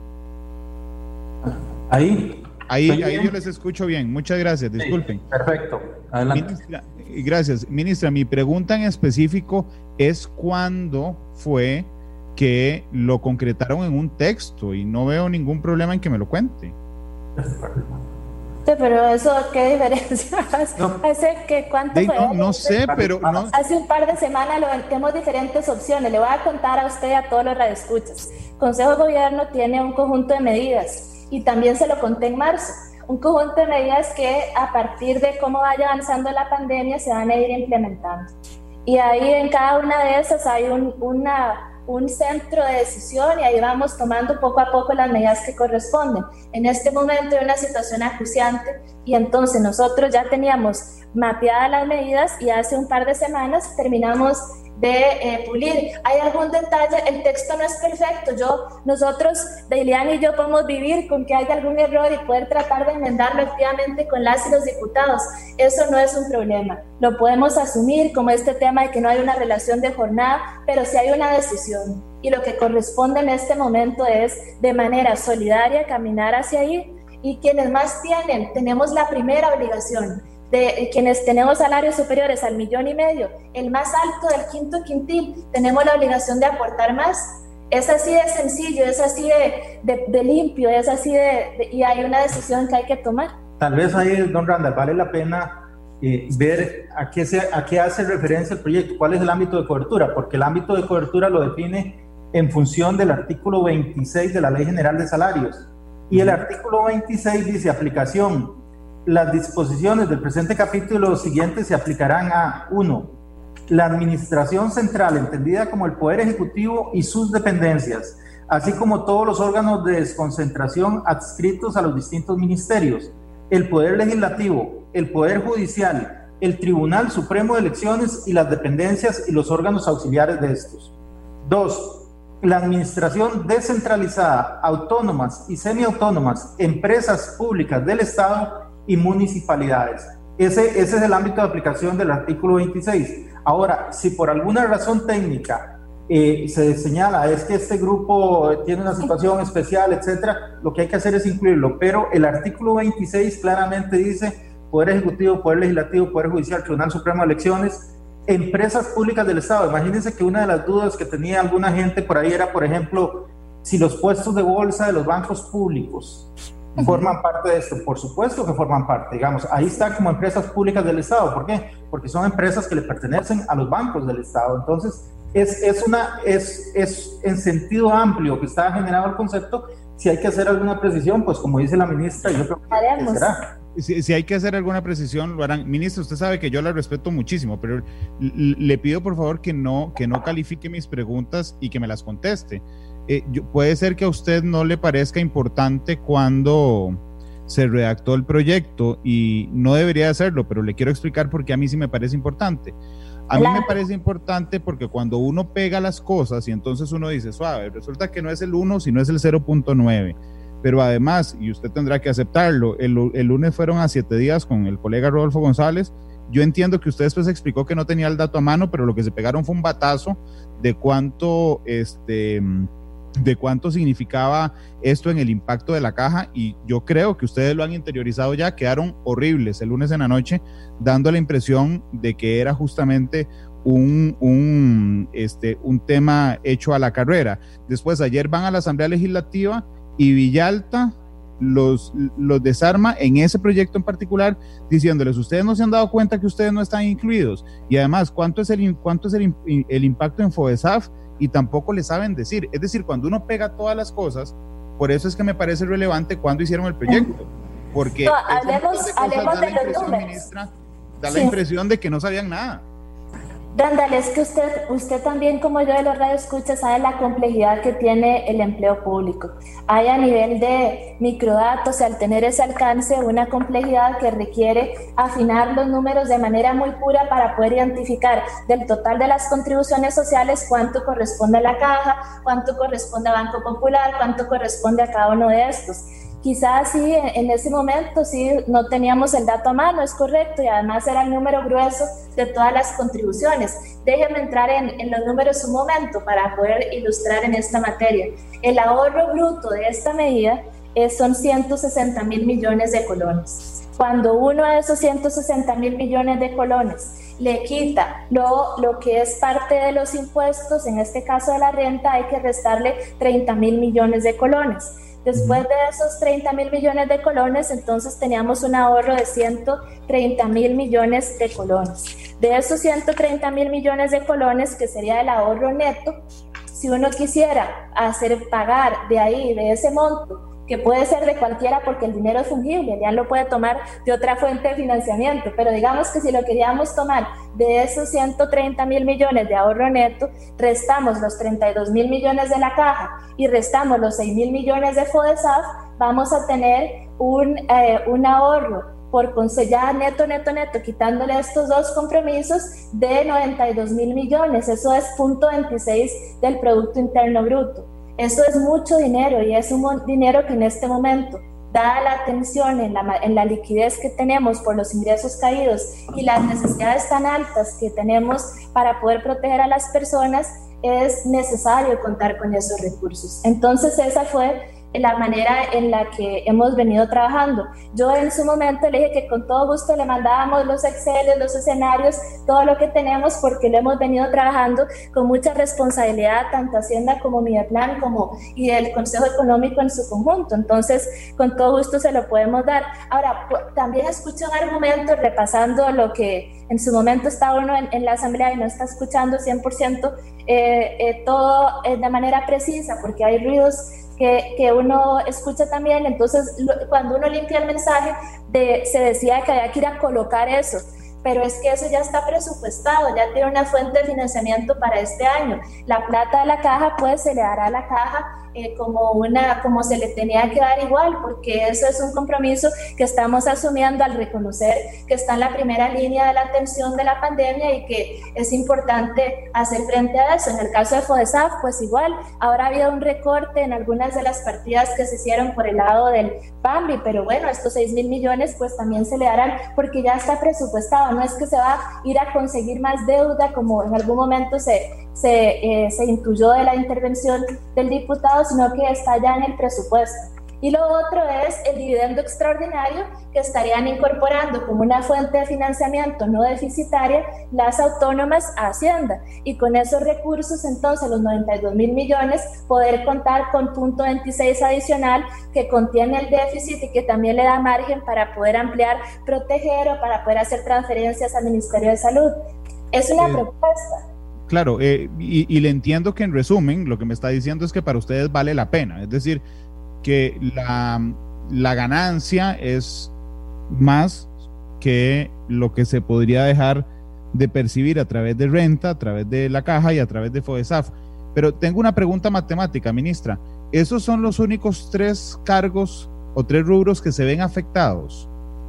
Speaker 4: Ahí
Speaker 2: yo les escucho bien. Muchas gracias, disculpen.
Speaker 4: Sí, perfecto, adelante.
Speaker 2: Gracias. Ministra, mi pregunta en específico es ¿cuándo fue que lo concretaron en un texto? Y no veo ningún problema en que me lo cuente.
Speaker 3: Sí, pero eso, ¿qué diferencia hace? ¿Cuánto fue?
Speaker 2: No sé, pero no.
Speaker 3: Hace un par de semanas tenemos diferentes opciones. Le voy a contar a usted y a todos los radioescuchas. El Consejo de Gobierno tiene un conjunto de medidas y también se lo conté en marzo. Un conjunto de medidas que a partir de cómo vaya avanzando la pandemia se van a ir implementando. Y ahí en cada una de esas hay un centro de decisión y ahí vamos tomando poco a poco las medidas que corresponden. En este momento hay una situación acuciante y entonces nosotros ya teníamos mapeadas las medidas y hace un par de semanas terminamos de pulir. ¿Hay algún detalle? El texto no es perfecto. Nosotros, Deiliana y yo, podemos vivir con que haya algún error y poder tratar de enmendarlo activamente con las y los diputados. Eso no es un problema. Lo podemos asumir como este tema de que no hay una relación de jornada, pero sí hay una decisión. Y lo que corresponde en este momento es, de manera solidaria, caminar hacia ahí. Y quienes más tienen, tenemos la primera obligación. De quienes tenemos salarios superiores al 1,5 millones, el más alto del quinto quintil, tenemos la obligación de aportar más. Es así de sencillo, es así de limpio, es así y hay una decisión que hay que tomar.
Speaker 4: Tal vez ahí, don Randall, vale la pena ver a qué hace referencia el proyecto, cuál es el ámbito de cobertura, porque el ámbito de cobertura lo define en función del artículo 26 de la Ley General de Salarios. Y el artículo 26 dice: aplicación. Las disposiciones del presente capítulo y los siguientes se aplicarán a 1. La administración central, entendida como el Poder Ejecutivo y sus dependencias, así como todos los órganos de desconcentración adscritos a los distintos ministerios, el Poder Legislativo, el Poder Judicial, el Tribunal Supremo de Elecciones y las dependencias y los órganos auxiliares de estos. 2. La administración descentralizada, autónomas y semiautónomas, empresas públicas del Estado y municipalidades. Ese es el ámbito de aplicación del artículo 26. Ahora, si por alguna razón técnica se señala es que este grupo tiene una situación especial, etcétera, lo que hay que hacer es incluirlo, pero el artículo 26 claramente dice: Poder Ejecutivo, Poder Legislativo, Poder Judicial, Tribunal Supremo de Elecciones, empresas públicas del Estado. Imagínense que una de las dudas que tenía alguna gente por ahí era, por ejemplo, si los puestos de bolsa de los bancos públicos forman parte de esto. Por supuesto que forman parte, digamos, ahí está como empresas públicas del Estado. ¿Por qué? Porque son empresas que le pertenecen a los bancos del Estado. Entonces, es en sentido amplio que está generado el concepto. Si hay que hacer alguna precisión, pues como dice la ministra, yo creo que será.
Speaker 2: Si hay que hacer alguna precisión, lo harán. Ministra, usted sabe que yo la respeto muchísimo, pero le pido por favor que no califique mis preguntas y que me las conteste. Puede ser que a usted no le parezca importante cuando se redactó el proyecto y no debería hacerlo, pero le quiero explicar por qué a mí sí me parece importante. A mí me parece importante porque cuando uno pega las cosas y entonces uno dice, suave, resulta que no es el 1, sino es el 0.9. Pero además, y usted tendrá que aceptarlo, el lunes fueron a 7 días con el colega Rodolfo González. Yo entiendo que usted después explicó que no tenía el dato a mano, pero lo que se pegaron fue un batazo de cuánto significaba esto en el impacto de la caja, y yo creo que ustedes lo han interiorizado ya. Quedaron horribles el lunes en la noche, dando la impresión de que era justamente un tema hecho a la carrera. Después, ayer van a la Asamblea Legislativa y Villalta los desarma en ese proyecto en particular, diciéndoles: ustedes no se han dado cuenta que ustedes no están incluidos, y además, ¿cuánto es el impacto en FODESAF? Y tampoco le saben decir. Es decir, cuando uno pega todas las cosas, por eso es que me parece relevante cuando hicieron el proyecto, porque
Speaker 3: hablemos de los números.
Speaker 2: Ministra, da la impresión de que no sabían nada.
Speaker 3: Randall, es que usted también, como yo de los radioescuchas, sabe la complejidad que tiene el empleo público. Hay a nivel de microdatos, y al tener ese alcance, una complejidad que requiere afinar los números de manera muy pura para poder identificar del total de las contribuciones sociales cuánto corresponde a la caja, cuánto corresponde a Banco Popular, cuánto corresponde a cada uno de estos. Quizás sí, en ese momento sí no teníamos el dato a mano, es correcto, y además era el número grueso de todas las contribuciones. Déjenme entrar en los números un momento para poder ilustrar en esta materia. El ahorro bruto de esta medida son 160.000 millones de colones. Cuando uno de esos 160.000 millones de colones le quita lo que es parte de los impuestos, en este caso de la renta, hay que restarle 30.000 millones de colones. Después de esos 30.000 millones de colones, entonces teníamos un ahorro de 130.000 millones de colones. De esos 130.000 millones de colones, que sería el ahorro neto, si uno quisiera pagar de ahí, de ese monto, que puede ser de cualquiera porque el dinero es fungible, ya lo puede tomar de otra fuente de financiamiento, pero digamos que si lo queríamos tomar de esos 130.000 millones de ahorro neto, restamos los 32.000 millones de la caja y restamos los 6.000 millones de FODESAF, vamos a tener un ahorro ya neto, quitándole estos dos compromisos de 92.000 millones, eso es 0.26 del Producto Interno Bruto. Eso es mucho dinero y es un dinero que en este momento, dada la tensión en la liquidez que tenemos por los ingresos caídos y las necesidades tan altas que tenemos para poder proteger a las personas, es necesario contar con esos recursos. Entonces esa fue la manera en la que hemos venido trabajando. Yo en su momento le dije que con todo gusto le mandábamos los Exceles, los escenarios, todo lo que tenemos, porque lo hemos venido trabajando con mucha responsabilidad, tanto Hacienda como Mideplan y el Consejo Económico en su conjunto. Entonces, con todo gusto se lo podemos dar. Ahora, también escucho un argumento, repasando lo que en su momento está uno en la Asamblea y no está escuchando 100% todo de manera precisa, porque hay ruidos que uno escucha también. Entonces cuando uno limpia el mensaje se decía que había que ir a colocar eso, pero es que eso ya está presupuestado, ya tiene una fuente de financiamiento para este año. La plata de la caja pues se le dará a la caja como se le tenía que dar igual, porque eso es un compromiso que estamos asumiendo al reconocer que está en la primera línea de la atención de la pandemia y que es importante hacer frente a eso. En el caso de FODESAF, pues igual, ahora ha habido un recorte en algunas de las partidas que se hicieron por el lado del PAMBI, pero bueno, estos 6.000 millones pues también se le darán porque ya está presupuestado, no es que se va a ir a conseguir más deuda como en algún momento se intuyó de la intervención del diputado, sino que está ya en el presupuesto. Y lo otro es el dividendo extraordinario que estarían incorporando como una fuente de financiamiento no deficitaria las autónomas a Hacienda, y con esos recursos entonces los 92.000 millones poder contar con 0.26 adicional que contiene el déficit y que también le da margen para poder ampliar, proteger o para poder hacer transferencias al Ministerio de Salud. Es una propuesta.
Speaker 2: Claro, y le entiendo que en resumen lo que me está diciendo es que para ustedes vale la pena, es decir, que la ganancia es más que lo que se podría dejar de percibir a través de renta, a través de la caja y a través de FODESAF. Pero tengo una pregunta matemática, ministra. ¿Esos son los únicos 3 cargos o 3 rubros que se ven afectados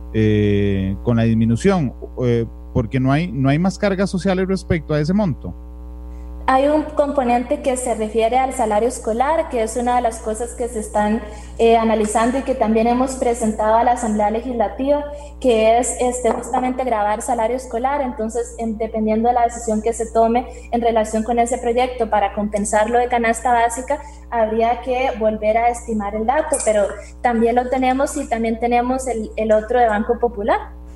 Speaker 2: con la disminución? Porque no hay más cargas sociales respecto a ese monto.
Speaker 3: Hay un componente que se refiere al salario escolar, que es una de las cosas que se están analizando y que también hemos presentado a la Asamblea Legislativa, que es justamente gravar salario escolar. Entonces, dependiendo de la decisión que se tome en relación con ese proyecto para compensarlo de canasta básica, habría que volver a estimar el dato, pero también lo tenemos y también tenemos el otro de Banco Popular.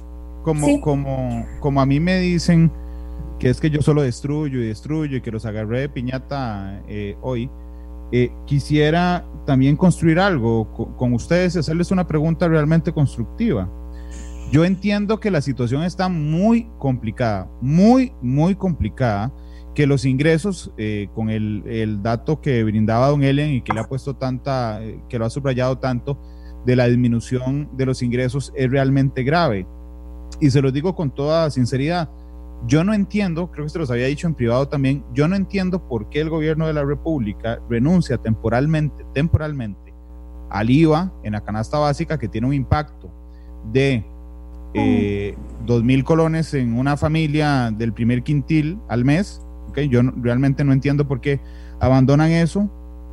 Speaker 2: Como a mí me dicen que es que yo solo destruyo y que los agarré de piñata hoy, quisiera también construir algo con ustedes, hacerles una pregunta realmente constructiva. Yo entiendo que la situación está muy complicada, muy complicada, que los ingresos, con el dato que brindaba don Elian y que le ha puesto que lo ha subrayado tanto, de la disminución de los ingresos es realmente grave. Y se los digo con toda sinceridad, yo no entiendo, creo que se los había dicho en privado también, yo no entiendo por qué el gobierno de la República renuncia temporalmente al IVA en la canasta básica, que tiene un impacto de 2.000 colones en una familia del primer quintil al mes. ¿Okay? Yo realmente no entiendo por qué abandonan eso.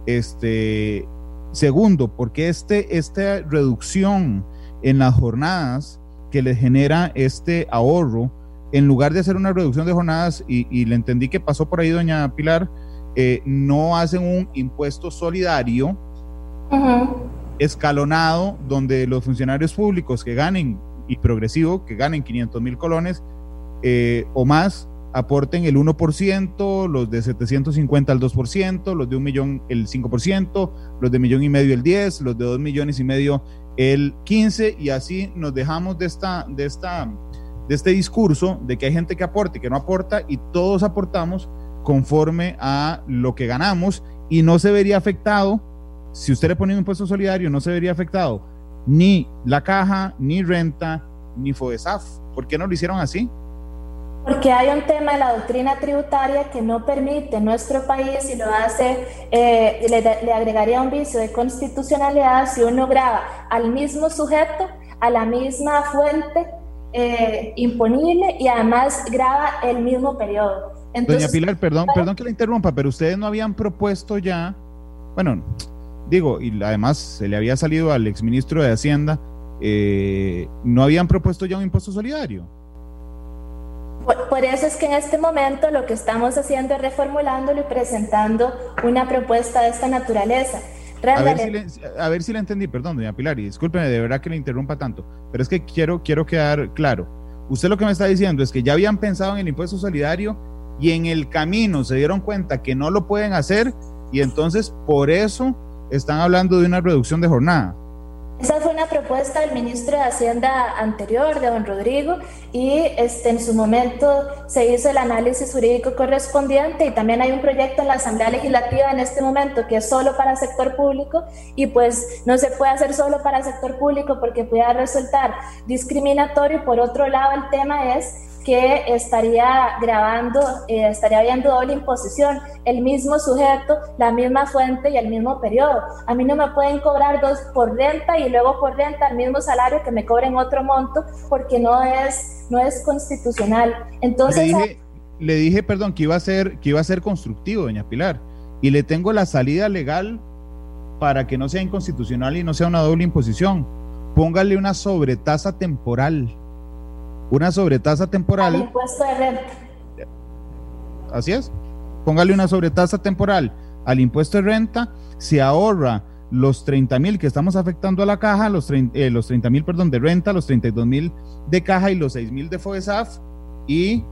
Speaker 2: Segundo, por qué esta reducción en las jornadas que les genera este ahorro, en lugar de hacer una reducción de jornadas, y le entendí que pasó por ahí doña Pilar, no hacen un impuesto solidario escalonado, donde los funcionarios públicos que ganen, y progresivo, que ganen 500.000 colones o más, aporten el 1%, los de 750 al 2%, los de 1 millón el 5%, los de 1,5 millones el 10%, los de 2,5 millones el 15%, y así nos dejamos de este discurso de que hay gente que aporta y que no aporta, y todos aportamos conforme a lo que ganamos, y no se vería afectado, si usted le pone un impuesto solidario, no se vería afectado ni la caja, ni renta, ni FODESAF. ¿Por qué no lo hicieron así?
Speaker 3: Porque hay un tema de la doctrina tributaria que no permite nuestro país, y lo hace, le agregaría un vicio de constitucionalidad si uno grava al mismo sujeto a la misma fuente imponible y además graba el mismo periodo. Entonces,
Speaker 2: doña Pilar, perdón que la interrumpa, pero ustedes no habían propuesto ya, bueno, digo, y además se le había salido al exministro de Hacienda, no habían propuesto ya un impuesto solidario.
Speaker 3: Por eso es que en este momento lo que estamos haciendo es reformulándolo y presentando una propuesta de esta naturaleza.
Speaker 2: A ver si le entendí, perdón, doña Pilar, y discúlpeme de verdad que le interrumpa tanto, pero es que quiero quedar claro. Usted lo que me está diciendo es que ya habían pensado en el impuesto solidario y en el camino se dieron cuenta que no lo pueden hacer y entonces por eso están hablando de una reducción de jornada.
Speaker 3: Esa fue una propuesta del ministro de Hacienda anterior, de don Rodrigo, y en su momento se hizo el análisis jurídico correspondiente y también hay un proyecto en la Asamblea Legislativa en este momento que es solo para sector público y pues no se puede hacer solo para sector público porque puede resultar discriminatorio. Por otro lado, el tema es que estaría habiendo doble imposición, el mismo sujeto, la misma fuente y el mismo periodo. A mí no me pueden cobrar dos por renta y luego por renta el mismo salario que me cobren otro monto porque no es constitucional. Entonces
Speaker 2: le dije, perdón, que iba a ser constructivo, doña Pilar, y le tengo la salida legal para que no sea inconstitucional y no sea una doble imposición. Póngale una sobretasa temporal. Una sobretasa temporal.
Speaker 3: Al impuesto de renta.
Speaker 2: Así es. Póngale una sobretasa temporal al impuesto de renta, se ahorra los 30,000 que estamos afectando a la caja, los 30,000, perdón, de renta, los 32,000 de caja y los 6,000 de FODESAF y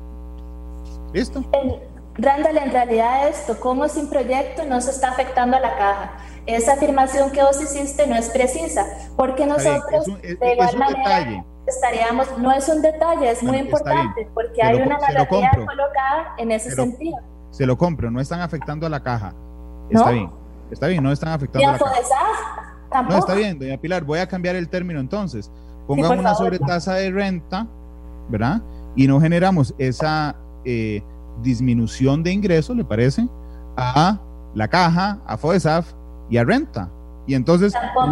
Speaker 2: listo.
Speaker 3: Randall, en realidad esto, como sin proyecto, no se está afectando a la caja. Esa afirmación que vos hiciste no es precisa, porque nosotros de igual manera no es un detalle, es muy importante, porque hay una narrativa colocada en ese sentido.
Speaker 2: Se lo compro, no están afectando a la caja.
Speaker 3: ¿No?
Speaker 2: Está bien, no están afectando a la caja.
Speaker 3: Tampoco.
Speaker 2: No, está bien, doña Pilar, voy a cambiar el término entonces. Pongan una sobretasa de renta, ¿verdad? Y no generamos esa disminución de ingresos, ¿le parece? A la caja, a FODESAF y a renta. Y entonces, en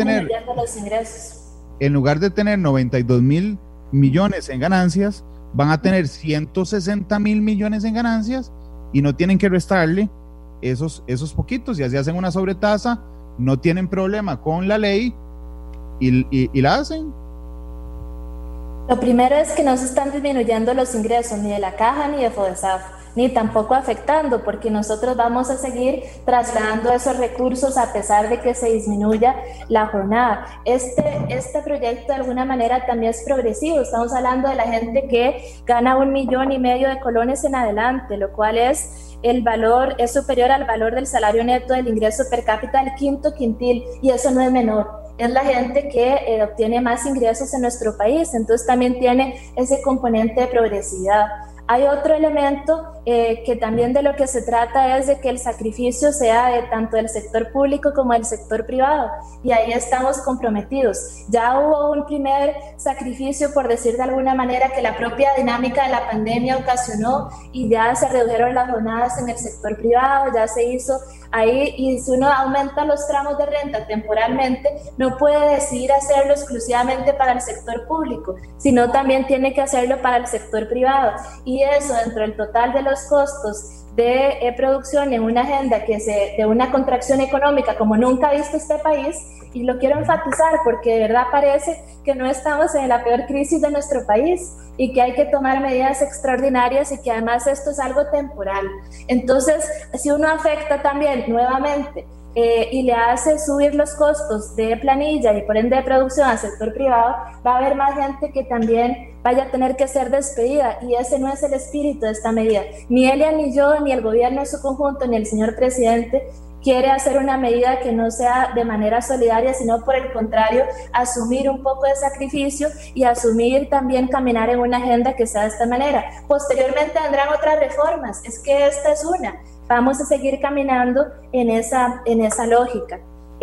Speaker 2: lugar de tener 92,000 millones en ganancias, van a tener 160,000 millones en ganancias y no tienen que restarle esos poquitos y así hacen una sobretasa, no tienen problema con la ley y la hacen.
Speaker 3: Lo primero es que no se están disminuyendo los ingresos ni de la caja ni de FODESAF, ni tampoco afectando, porque nosotros vamos a seguir trasladando esos recursos a pesar de que se disminuya la jornada. Este proyecto de alguna manera también es progresivo. Estamos hablando de la gente que gana 1,5 millones de colones en adelante, lo cual es superior al valor del salario neto del ingreso per cápita del quinto quintil, y eso no es menor. Es la gente que obtiene más ingresos en nuestro país, entonces también tiene ese componente de progresividad. Hay otro elemento que también de lo que se trata es de que el sacrificio sea de tanto del sector público como del sector privado, y ahí estamos comprometidos. Ya hubo un primer sacrificio, por decir de alguna manera, que la propia dinámica de la pandemia ocasionó, y ya se redujeron las jornadas en el sector privado, ya se hizo ahí, y si uno aumenta los tramos de renta temporalmente, no puede decidir hacerlo exclusivamente para el sector público, sino también tiene que hacerlo para el sector privado, y eso dentro del total de los costos de producción en una agenda de una contracción económica como nunca ha visto este país. Y lo quiero enfatizar porque de verdad parece que no estamos en la peor crisis de nuestro país y que hay que tomar medidas extraordinarias y que además esto es algo temporal. Entonces, si uno afecta también nuevamente y le hace subir los costos de planilla y por ende de producción al sector privado, va a haber más gente que también vaya a tener que ser despedida, y ese no es el espíritu de esta medida. Ni ella, ni yo, ni el gobierno en su conjunto, ni el señor presidente quiere hacer una medida que no sea de manera solidaria, sino por el contrario, asumir un poco de sacrificio y asumir también caminar en una agenda que sea de esta manera. Posteriormente vendrán otras reformas, es que esta es una. Vamos a seguir caminando en esa lógica.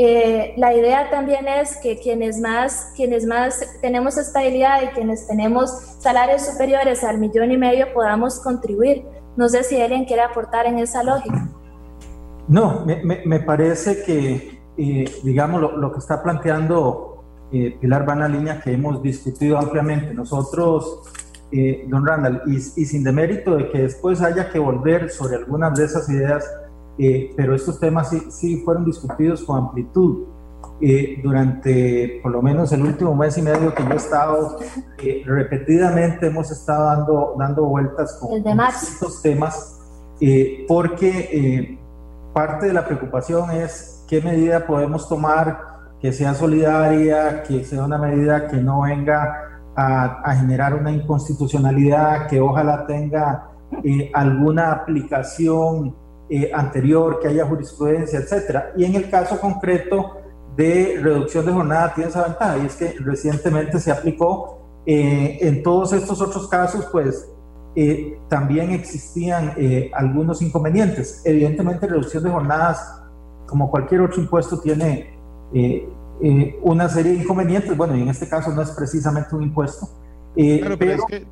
Speaker 3: La idea también es que quienes más tenemos estabilidad y quienes tenemos salarios superiores al 1,5 millones podamos contribuir. No sé si alguien quiere aportar en esa lógica.
Speaker 4: No, me parece que, digamos, lo que está planteando Pilar, va en la línea que hemos discutido ampliamente. Nosotros, don Randall, y sin demérito de que después haya que volver sobre algunas de esas ideas, pero estos temas sí fueron discutidos con amplitud. Durante por lo menos el último mes y medio que yo he estado, repetidamente hemos estado dando vueltas con estos temas, porque parte de la preocupación es qué medida podemos tomar que sea solidaria, que sea una medida que no venga a generar una inconstitucionalidad, que ojalá tenga alguna aplicación anterior, que haya jurisprudencia, etcétera. Y en el caso concreto de reducción de jornada tiene esa ventaja, y es que recientemente se aplicó. En todos estos otros casos, pues también existían algunos inconvenientes. Evidentemente, reducción de jornadas, como cualquier otro impuesto, tiene una serie de inconvenientes. Bueno, y en este caso no es precisamente un impuesto.
Speaker 2: Pero es que,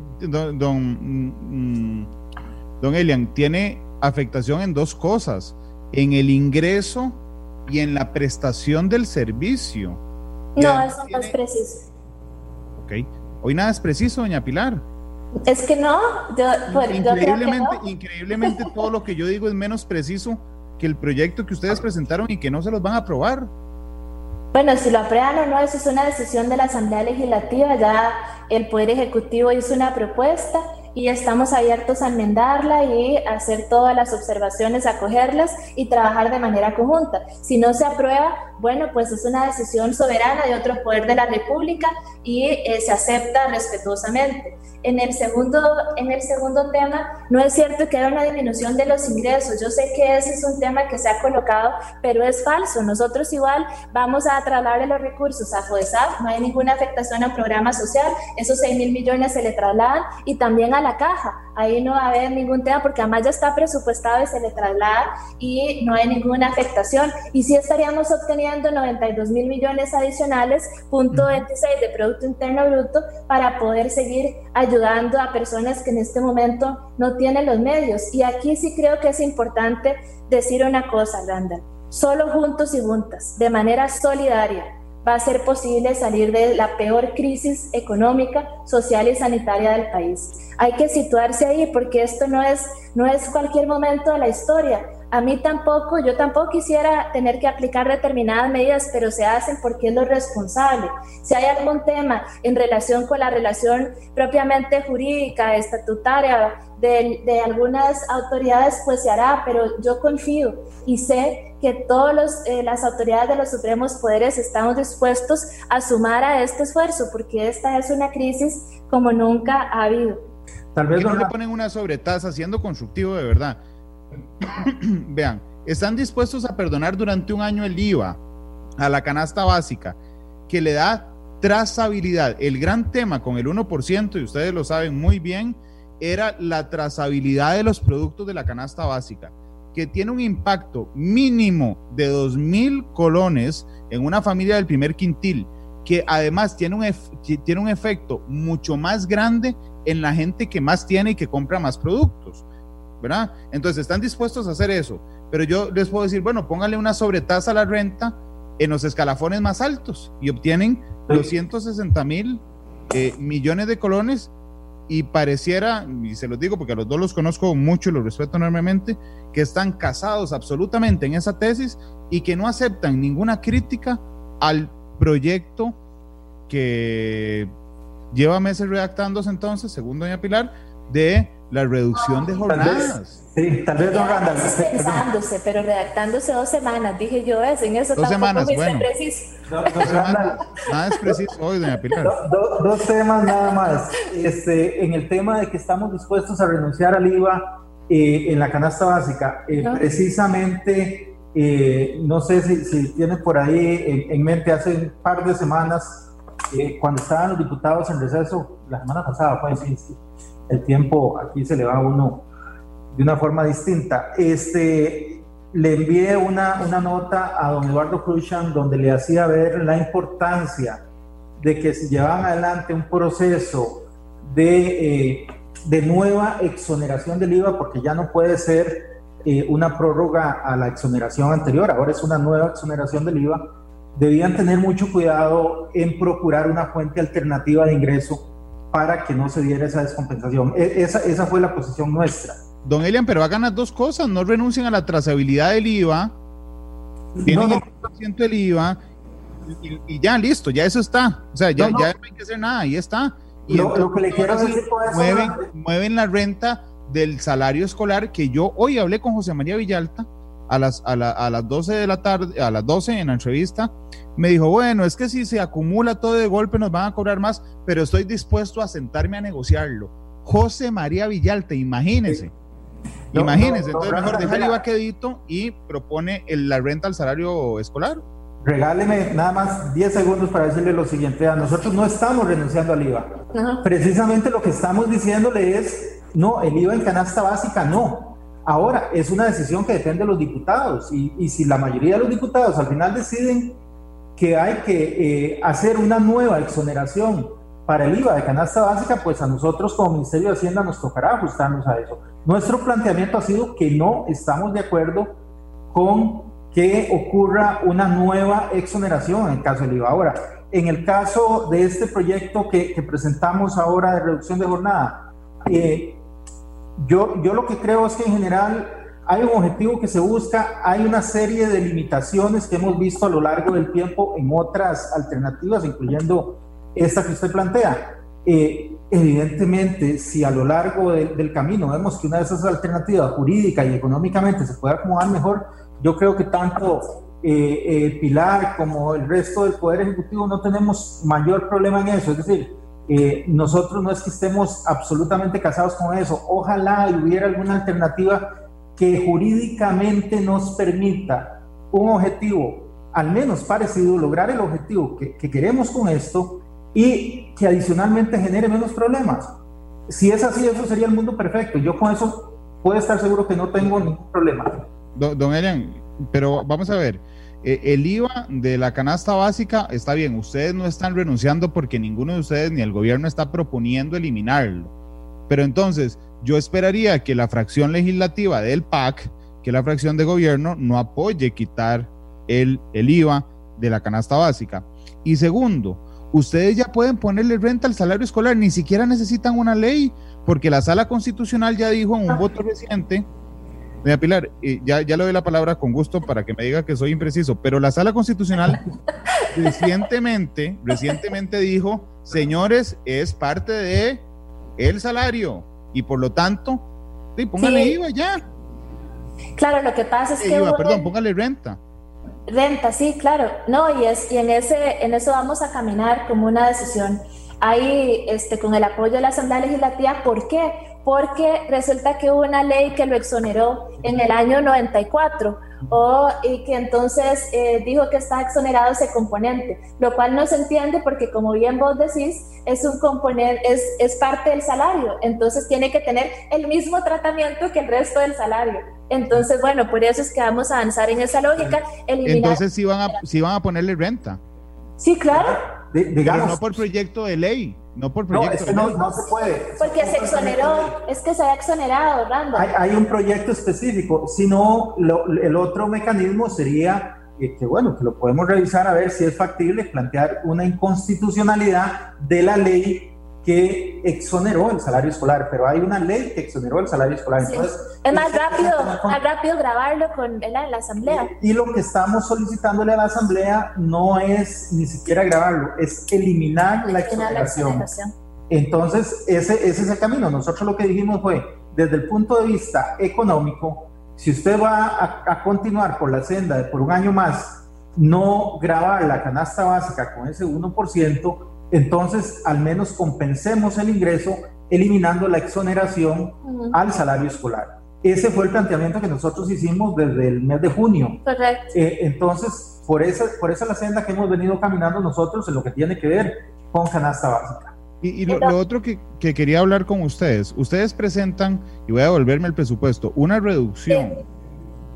Speaker 2: don Elian, tiene afectación en dos cosas: en el ingreso y en la prestación del servicio.
Speaker 3: No, eso no es preciso.
Speaker 2: Ok. Hoy nada es preciso, doña Pilar.
Speaker 3: Es que no.
Speaker 2: Increíblemente todo lo que yo digo es menos preciso que el proyecto que ustedes presentaron y que no se los van a aprobar.
Speaker 3: Bueno, si lo aprueban o no, eso es una decisión de la Asamblea Legislativa. Ya el Poder Ejecutivo hizo una propuesta y estamos abiertos a enmendarla y hacer todas las observaciones, acogerlas y trabajar de manera conjunta. Si no se aprueba, bueno, pues es una decisión soberana de otro poder de la República y se acepta respetuosamente. En el segundo tema, no es cierto que haya una disminución de los ingresos. Yo sé que ese es un tema que se ha colocado, pero es falso. Nosotros igual vamos a trasladarle los recursos a FODESAF, no hay ninguna afectación al programa social, esos 6.000 millones se le trasladan, y también a la caja, ahí no va a haber ningún tema porque además ya está presupuestado y se le traslada y no hay ninguna afectación. Y sí estaríamos obteniendo 92.000 millones adicionales, punto 26 de Producto Interno Bruto, para poder seguir ayudando a personas que en este momento no tienen los medios. Y aquí sí creo que es importante decir una cosa, Randall: solo juntos y juntas, de manera solidaria, va a ser posible salir de la peor crisis económica, social y sanitaria del país. Hay que situarse ahí, porque esto no es cualquier momento de la historia. Yo tampoco quisiera tener que aplicar determinadas medidas, pero se hacen porque es lo responsable. Si hay algún tema en relación con la relación propiamente jurídica, estatutaria de algunas autoridades, pues se hará, pero yo confío y sé que todas las autoridades de los supremos poderes estamos dispuestos a sumar a este esfuerzo, porque esta es una crisis como nunca ha habido.
Speaker 2: Tal vez no le ponen una sobretasa, siendo constructivo de verdad. Vean, están dispuestos a perdonar durante un año el IVA a la canasta básica, que le da trazabilidad. El gran tema con el 1%, y ustedes lo saben muy bien, era la trazabilidad de los productos de la canasta básica, que tiene un impacto mínimo de 2.000 colones en una familia del primer quintil, que además tiene un efecto mucho más grande en la gente que más tiene y que compra más productos, ¿verdad? Entonces están dispuestos a hacer eso, pero yo les puedo decir, bueno, pónganle una sobretasa a la renta en los escalafones más altos y obtienen 260.000 millones de colones, y pareciera, y se los digo porque a los dos los conozco mucho y los respeto enormemente, que están casados absolutamente en esa tesis y que no aceptan ninguna crítica al proyecto que lleva meses redactándose entonces, según doña Pilar, de la reducción de jornadas.
Speaker 4: Tal vez don Randall.
Speaker 3: Pensándose, pero redactándose 2 semanas, dije yo, en eso
Speaker 2: 2 semanas, bueno.
Speaker 3: Preciso.
Speaker 2: Nada es preciso hoy, doña Pilar.
Speaker 4: Dos temas nada más. En el tema de que estamos dispuestos a renunciar al IVA en la canasta básica, precisamente, no sé si tiene por ahí en mente, hace un par de semanas, cuando estaban los diputados en receso, la semana pasada, pues sí, el tiempo aquí se le va a uno de una forma distinta. Le envié una nota a don Eduardo Cruzan donde le hacía ver la importancia de que se llevaban adelante un proceso de nueva exoneración del IVA, porque ya no puede ser una prórroga a la exoneración anterior, ahora es una nueva exoneración del IVA, debían tener mucho cuidado en procurar una fuente alternativa de ingreso para que no se diera esa descompensación. Esa fue la posición nuestra.
Speaker 2: Don Elian, pero hagan las dos cosas, no renuncien a la trazabilidad del IVA, tienen el 100% del IVA y ya, listo, ya eso está. O sea, ya no hay que hacer nada, ahí está. Y
Speaker 4: lo que le quiero decir con eso
Speaker 2: mueven la renta del salario escolar, que yo hoy hablé con José María Villalta a las 12 de la tarde, a las 12 en la entrevista, me dijo, bueno, es que si se acumula todo de golpe nos van a cobrar más, pero estoy dispuesto a sentarme a negociarlo. José María Villalta, imagínense. Entonces mejor dejar el IVA quedito y propone la renta al salario escolar.
Speaker 4: Regáleme nada más 10 segundos para decirle lo siguiente. A nosotros no estamos renunciando al IVA. Precisamente lo que estamos diciéndole es, no, el IVA en canasta básica no. Ahora, es una decisión que depende de los diputados y si la mayoría de los diputados al final deciden que hay que hacer una nueva exoneración para el IVA de canasta básica, pues a nosotros como Ministerio de Hacienda nos tocará ajustarnos a eso. Nuestro planteamiento ha sido que no estamos de acuerdo con que ocurra una nueva exoneración en el caso del IVA. Ahora, en el caso de este proyecto que presentamos ahora de reducción de jornada, yo lo que creo es que en general hay un objetivo que se busca, hay una serie de limitaciones que hemos visto a lo largo del tiempo en otras alternativas, incluyendo esta que usted plantea. Evidentemente, si a lo largo del camino vemos que una de esas alternativas jurídica y económicamente se puede acomodar mejor, yo creo que tanto Pilar como el resto del Poder Ejecutivo no tenemos mayor problema en eso. Es decir, nosotros no es que estemos absolutamente casados con eso. Ojalá hubiera alguna alternativa que jurídicamente nos permita un objetivo al menos parecido, lograr el objetivo que queremos con esto y que adicionalmente genere menos problemas. Si es así, eso sería el mundo perfecto. Yo con eso puedo estar seguro que no tengo ningún problema. Don
Speaker 2: Elian, pero vamos a ver, el IVA de la canasta básica está bien, ustedes no están renunciando porque ninguno de ustedes ni el gobierno está proponiendo eliminarlo, pero entonces yo esperaría que la fracción legislativa del PAC, que la fracción de gobierno, no apoye quitar el IVA de la canasta básica. Y segundo, ustedes ya pueden ponerle renta al salario escolar, ni siquiera necesitan una ley, porque la Sala Constitucional ya dijo en un voto reciente. Doña Pilar, ya le doy la palabra con gusto para que me diga que soy impreciso, pero la Sala Constitucional recientemente dijo, señores, es parte de el salario y por lo tanto, sí, póngale IVA ya.
Speaker 3: Claro, lo que pasa es que
Speaker 2: póngale renta.
Speaker 3: Renta, sí, claro. No, y en eso vamos a caminar como una decisión. Ahí, con el apoyo de la Asamblea Legislativa, ¿por qué? Porque resulta que hubo una ley que lo exoneró en el año 94 y que entonces dijo que está exonerado ese componente, lo cual no se entiende porque, como bien vos decís, es un componente, es parte del salario, entonces tiene que tener el mismo tratamiento que el resto del salario. Entonces, bueno, por eso es que vamos a avanzar en esa lógica.
Speaker 2: Entonces sí van a ponerle renta.
Speaker 3: Sí, claro.
Speaker 2: Pero no por proyecto de ley. No por proyecto.
Speaker 4: No se puede.
Speaker 3: Porque se exoneró, es que se ha exonerado, Rando.
Speaker 4: Hay un proyecto específico, sino el otro mecanismo sería que lo podemos revisar a ver si es factible plantear una inconstitucionalidad de la ley que exoneró el salario escolar, pero hay una ley que exoneró el salario escolar.
Speaker 3: Sí.
Speaker 4: Entonces,
Speaker 3: es más rápido grabarlo en la Asamblea.
Speaker 4: Y lo que estamos solicitándole a la Asamblea no es ni siquiera grabarlo, es eliminar la exoneración. Entonces, ese es el camino. Nosotros lo que dijimos fue, desde el punto de vista económico, si usted va a continuar por la senda de por un año más, no grabar la canasta básica con ese 1%, entonces al menos compensemos el ingreso eliminando la exoneración al salario escolar. Ese fue el planteamiento que nosotros hicimos desde el mes de junio.
Speaker 3: Correcto.
Speaker 4: Entonces, por esa la senda que hemos venido caminando nosotros en lo que tiene que ver con canasta básica.
Speaker 2: Y lo otro que quería hablar con ustedes presentan, y voy a devolverme el presupuesto, una reducción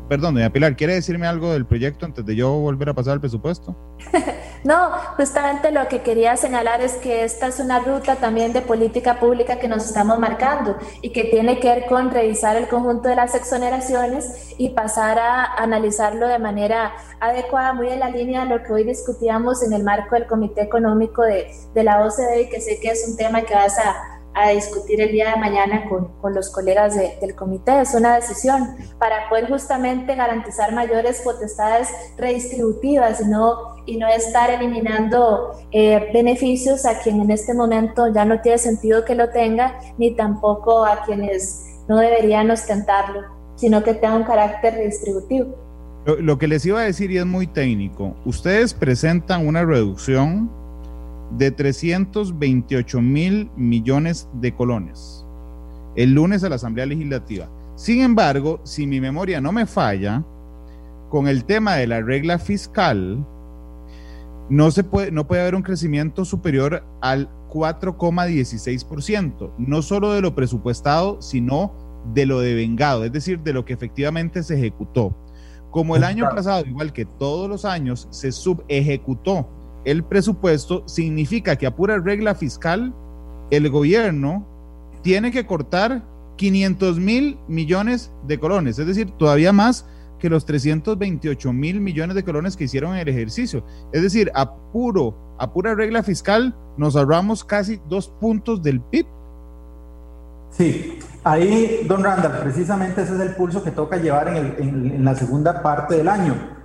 Speaker 2: Perdón, doña Pilar, ¿quiere decirme algo del proyecto antes de yo volver a pasar al presupuesto?
Speaker 3: No, justamente lo que quería señalar es que esta es una ruta también de política pública que nos estamos marcando y que tiene que ver con revisar el conjunto de las exoneraciones y pasar a analizarlo de manera adecuada, muy en la línea de lo que hoy discutíamos en el marco del Comité Económico de la OCDE, y que sé que es un tema que vas a discutir el día de mañana con los colegas del comité. Es una decisión para poder justamente garantizar mayores potestades redistributivas y no estar eliminando beneficios a quien en este momento ya no tiene sentido que lo tenga, ni tampoco a quienes no deberían ostentarlo, sino que tenga un carácter redistributivo.
Speaker 2: Lo que les iba a decir, y es muy técnico, ustedes presentan una reducción de 328,000 millones de colones el lunes a la Asamblea Legislativa. Sin embargo, si mi memoria no me falla, con el tema de la regla fiscal, no puede haber un crecimiento superior al 4,16%, no solo de lo presupuestado, sino de lo devengado, es decir, de lo que efectivamente se ejecutó. Como el año pasado, igual que todos los años, se subejecutó el presupuesto, significa que a pura regla fiscal el gobierno tiene que cortar 500,000 millones de colones, es decir, todavía más que los 328,000 millones de colones que hicieron en el ejercicio. Es decir, a pura regla fiscal nos ahorramos casi 2 puntos del PIB.
Speaker 4: Sí, ahí, don Randall, precisamente ese es el pulso que toca llevar en la segunda parte del año.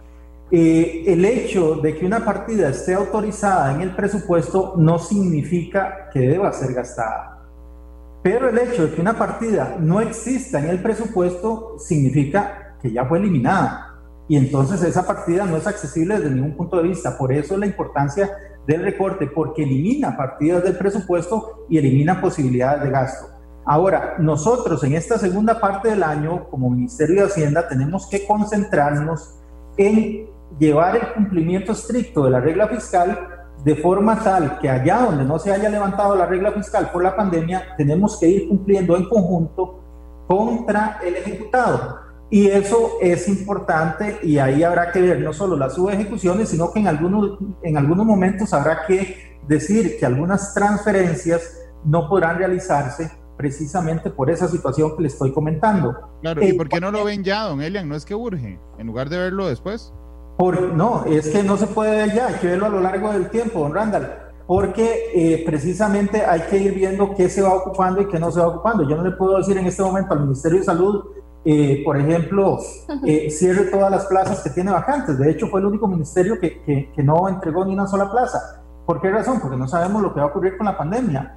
Speaker 4: El hecho de que una partida esté autorizada en el presupuesto no significa que deba ser gastada, pero el hecho de que una partida no exista en el presupuesto significa que ya fue eliminada, y entonces esa partida no es accesible desde ningún punto de vista. Por eso la importancia del recorte, porque elimina partidas del presupuesto y elimina posibilidades de gasto. Ahora, nosotros en esta segunda parte del año, como Ministerio de Hacienda, tenemos que concentrarnos en llevar el cumplimiento estricto de la regla fiscal, de forma tal que allá donde no se haya levantado la regla fiscal por la pandemia, tenemos que ir cumpliendo en conjunto contra el ejecutado. Y eso es importante, y ahí habrá que ver no solo las subejecuciones, sino que en algunos momentos habrá que decir que algunas transferencias no podrán realizarse precisamente por esa situación que le estoy comentando.
Speaker 2: Claro, ¿y por qué no lo ven ya, don Elian? ¿No es que urge, en lugar de verlo después?
Speaker 4: No, es que no se puede ver ya, hay que verlo a lo largo del tiempo, don Randall, porque precisamente hay que ir viendo qué se va ocupando y qué no se va ocupando. Yo no le puedo decir en este momento al Ministerio de Salud, por ejemplo, cierre todas las plazas que tiene vacantes. De hecho, fue el único ministerio que no entregó ni una sola plaza. ¿Por qué razón? Porque no sabemos lo que va a ocurrir con la pandemia.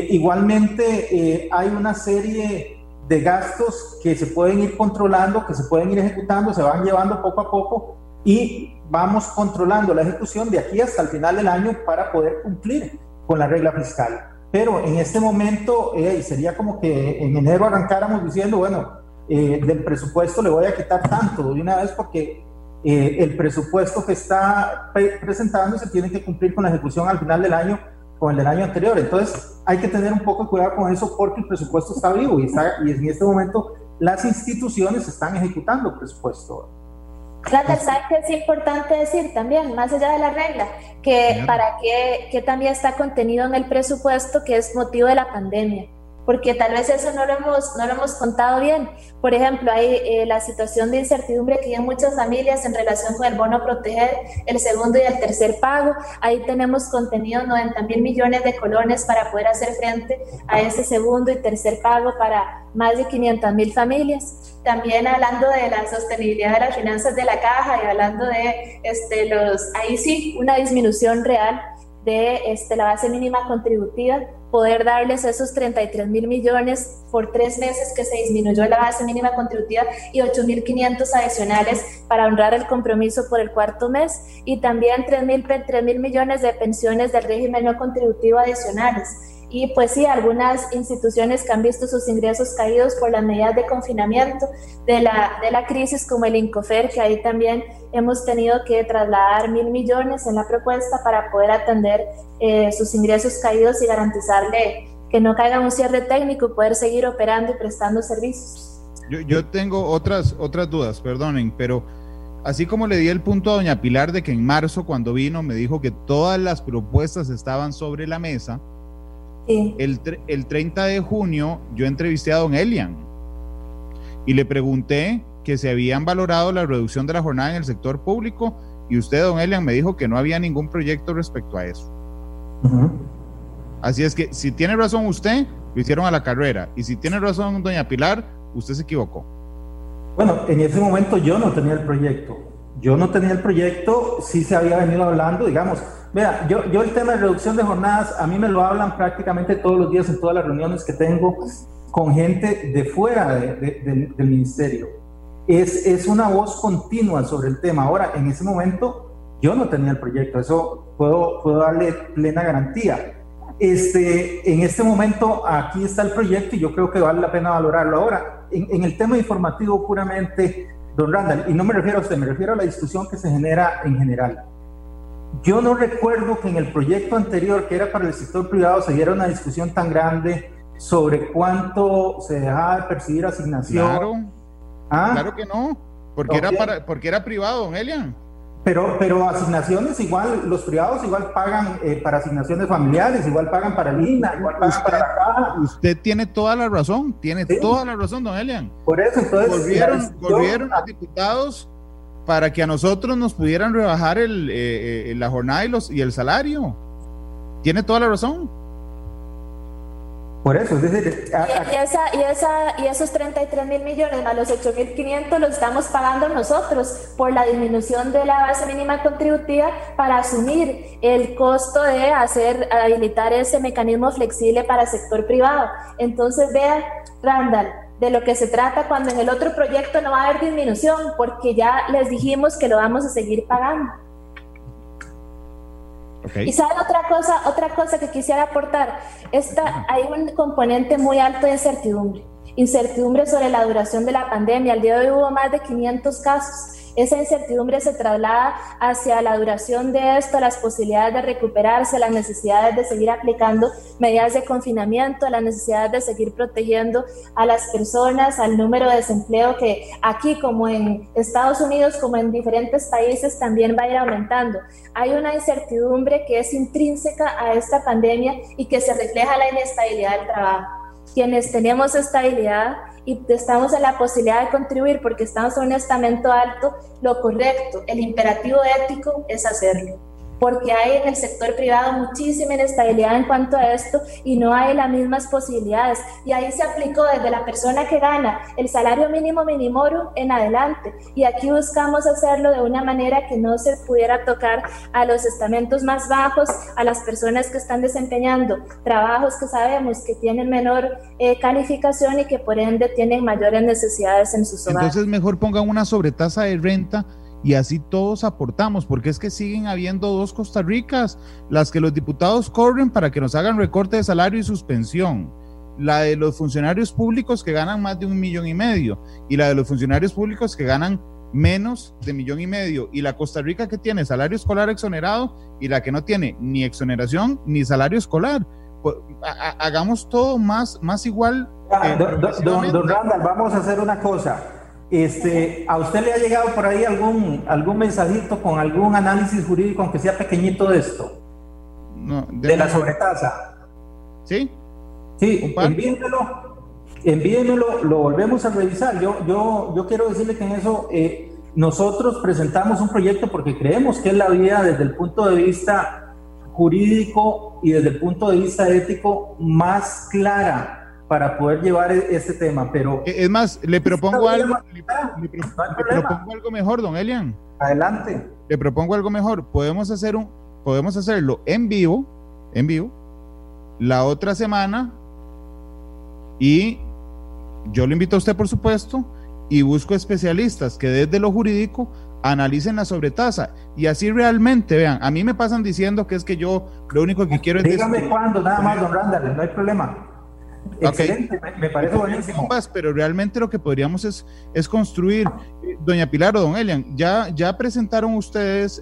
Speaker 4: Igualmente, hay una serie de gastos que se pueden ir controlando, que se pueden ir ejecutando, se van llevando poco a poco, y vamos controlando la ejecución de aquí hasta el final del año para poder cumplir con la regla fiscal. Pero en este momento sería como que en enero arrancáramos diciendo, bueno, del presupuesto le voy a quitar tanto de una vez, porque el presupuesto que está presentando se tiene que cumplir con la ejecución al final del año, con el del año anterior. Entonces hay que tener un poco de cuidado con eso, porque el presupuesto está vivo y en este momento las instituciones están ejecutando el presupuesto.
Speaker 3: Claro, ¿sabes qué es importante decir también, más allá de la regla? Que para qué también está contenido en el presupuesto, que es motivo de la pandemia, porque tal vez eso no lo hemos contado bien. Por ejemplo, hay la situación de incertidumbre que hay en muchas familias en relación con el bono proteger, el segundo y el tercer pago. Ahí tenemos contenido 90,000 millones de colones para poder hacer frente a ese segundo y tercer pago para más de 500,000 familias. También hablando de la sostenibilidad de las finanzas de la caja y hablando de ahí sí, una disminución real de la base mínima contributiva, poder darles esos 33,000 millones por 3 meses que se disminuyó la base mínima contributiva, y 8,500 adicionales para honrar el compromiso por el cuarto mes, y también 3,000 millones de pensiones del régimen no contributivo adicionales. Y pues sí, algunas instituciones que han visto sus ingresos caídos por las medidas de confinamiento de la crisis, como el INCOFER, que ahí también hemos tenido que trasladar 1,000 millones en la propuesta para poder atender sus ingresos caídos y garantizarle que no caiga un cierre técnico, poder seguir operando y prestando servicios.
Speaker 2: Yo tengo otras dudas, perdonen, pero así como le di el punto a doña Pilar de que en marzo cuando vino me dijo que todas las propuestas estaban sobre la mesa, sí. El 30 de junio yo entrevisté a don Elian y le pregunté que se habían valorado la reducción de la jornada en el sector público y usted, don Elian, me dijo que no había ningún proyecto respecto a eso. Así es que si tiene razón usted, lo hicieron a la carrera, y si tiene razón doña Pilar, usted se equivocó.
Speaker 4: Bueno, en ese momento yo no tenía el proyecto, sí se había venido hablando, digamos, vea, yo el tema de reducción de jornadas, a mí me lo hablan prácticamente todos los días en todas las reuniones que tengo con gente de fuera del ministerio. Es una voz continua sobre el tema. Ahora, en ese momento, yo no tenía el proyecto, eso puedo darle plena garantía. En este momento, aquí está el proyecto y yo creo que vale la pena valorarlo. Ahora, en el tema informativo puramente, don Randall, y no me refiero a usted, me refiero a la discusión que se genera en general. Yo no recuerdo que en el proyecto anterior, que era para el sector privado, se diera una discusión tan grande sobre cuánto se dejaba de percibir asignación.
Speaker 2: Claro que no, porque era privado, don Elian.
Speaker 4: Pero asignaciones igual, los privados igual pagan para asignaciones familiares, igual pagan para el INA, igual pagan para la caja.
Speaker 2: Usted tiene toda la razón, toda la razón, don Elian.
Speaker 4: Por eso, entonces...
Speaker 2: Volvieron los diputados para que a nosotros nos pudieran rebajar la jornada y el salario. Tiene toda la razón.
Speaker 4: Por eso, es decir,
Speaker 3: y esos 33.000 millones a los 8.500 los estamos pagando nosotros por la disminución de la base mínima contributiva para asumir el costo de habilitar ese mecanismo flexible para el sector privado. Entonces, vea, Randall, de lo que se trata cuando en el otro proyecto no va a haber disminución, porque ya les dijimos que lo vamos a seguir pagando. Okay. Y saben otra cosa que quisiera aportar, hay un componente muy alto de incertidumbre sobre la duración de la pandemia. Al día de hoy hubo más de 500 casos. Esa incertidumbre se traslada hacia la duración de esto, las posibilidades de recuperarse, las necesidades de seguir aplicando medidas de confinamiento, las necesidades de seguir protegiendo a las personas, al número de desempleo que aquí, como en Estados Unidos, como en diferentes países, también va a ir aumentando. Hay una incertidumbre que es intrínseca a esta pandemia y que se refleja en la inestabilidad del trabajo. Quienes tenemos estabilidad y estamos en la posibilidad de contribuir porque estamos en un estamento alto, lo correcto, el imperativo ético es hacerlo. Porque hay en el sector privado muchísima inestabilidad en cuanto a esto y no hay las mismas posibilidades. Y ahí se aplicó desde la persona que gana el salario mínimo minimorum en adelante. Y aquí buscamos hacerlo de una manera que no se pudiera tocar a los estamentos más bajos, a las personas que están desempeñando trabajos que sabemos que tienen menor calificación y que por ende tienen mayores necesidades en sus hogares.
Speaker 2: Entonces mejor pongan una sobretasa de renta y así todos aportamos, porque es que siguen habiendo dos Costa Ricas, las que los diputados corren para que nos hagan recorte de salario y suspensión, la de los funcionarios públicos que ganan más de 1,5 millones y la de los funcionarios públicos que ganan menos de 1,5 millones, y la Costa Rica que tiene salario escolar exonerado y la que no tiene ni exoneración ni salario escolar. Pues, hagamos todo más igual.
Speaker 4: Don Randall, vamos a hacer una cosa. ¿A usted le ha llegado por ahí algún mensajito con algún análisis jurídico, aunque sea pequeñito, de esto?
Speaker 2: No,
Speaker 4: de la sobretasa.
Speaker 2: ¿Sí?
Speaker 4: Sí, envíenmelo, lo volvemos a revisar. Yo quiero decirle que en eso nosotros presentamos un proyecto porque creemos que es la vía desde el punto de vista jurídico y desde el punto de vista ético más clara para poder llevar este tema, pero...
Speaker 2: Es más, le propongo algo mejor, don Elian.
Speaker 4: Adelante.
Speaker 2: Le propongo algo mejor. Podemos hacerlo en vivo, la otra semana, y yo lo invito a usted, por supuesto, y busco especialistas que desde lo jurídico analicen la sobretasa, y así realmente, vean, a mí me pasan diciendo que es que yo lo único que quiero es...
Speaker 4: Dígame cuándo, nada más, don Randall, no hay problema. Excelente, okay. Me parece buenísimo.
Speaker 2: Pero realmente lo que podríamos es construir. Doña Pilar o don Elian, ya presentaron ustedes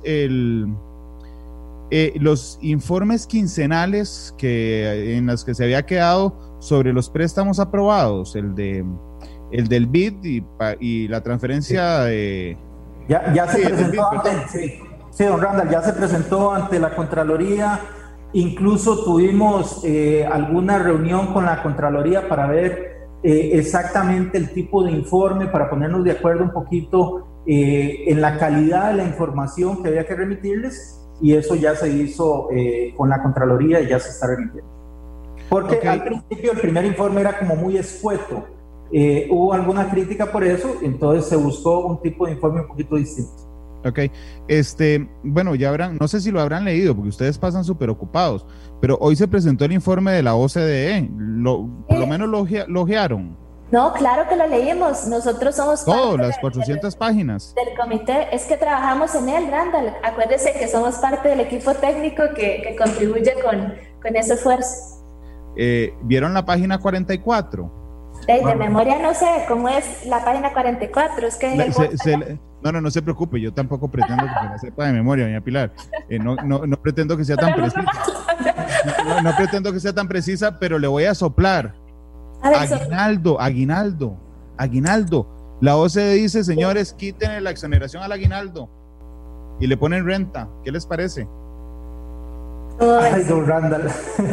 Speaker 2: los informes quincenales en los que se había quedado sobre los préstamos aprobados, el el del BID y la transferencia de...
Speaker 4: Ya se presentó don Randall, ya se presentó ante la Contraloría. Incluso tuvimos alguna reunión con la Contraloría para ver exactamente el tipo de informe, para ponernos de acuerdo un poquito en la calidad de la información que había que remitirles, y eso ya se hizo con la Contraloría y ya se está remitiendo. Porque al principio el primer informe era como muy escueto, hubo alguna crítica por eso, entonces se buscó un tipo de informe un poquito distinto.
Speaker 2: Ok, bueno, ya habrán, no sé si lo habrán leído porque ustedes pasan súper ocupados, pero hoy se presentó el informe de la OCDE, por lo menos lo ojearon.
Speaker 3: No, claro que lo leímos, nosotros somos
Speaker 2: todo, las 400 páginas
Speaker 3: del comité, es que trabajamos en él, Randall, acuérdese que somos parte del equipo técnico que contribuye con ese esfuerzo.
Speaker 2: ¿Vieron la página 44?
Speaker 3: De memoria no sé cómo es la página 44, es que...
Speaker 2: No se preocupe, yo tampoco pretendo que se la sepa de memoria, doña Pilar. No pretendo que sea tan precisa. No pretendo que sea tan precisa, pero le voy a soplar. Aguinaldo. La OCDE dice, señores, quítenle la exoneración al aguinaldo y le ponen renta. ¿Qué les parece?
Speaker 4: Ay, don Randall,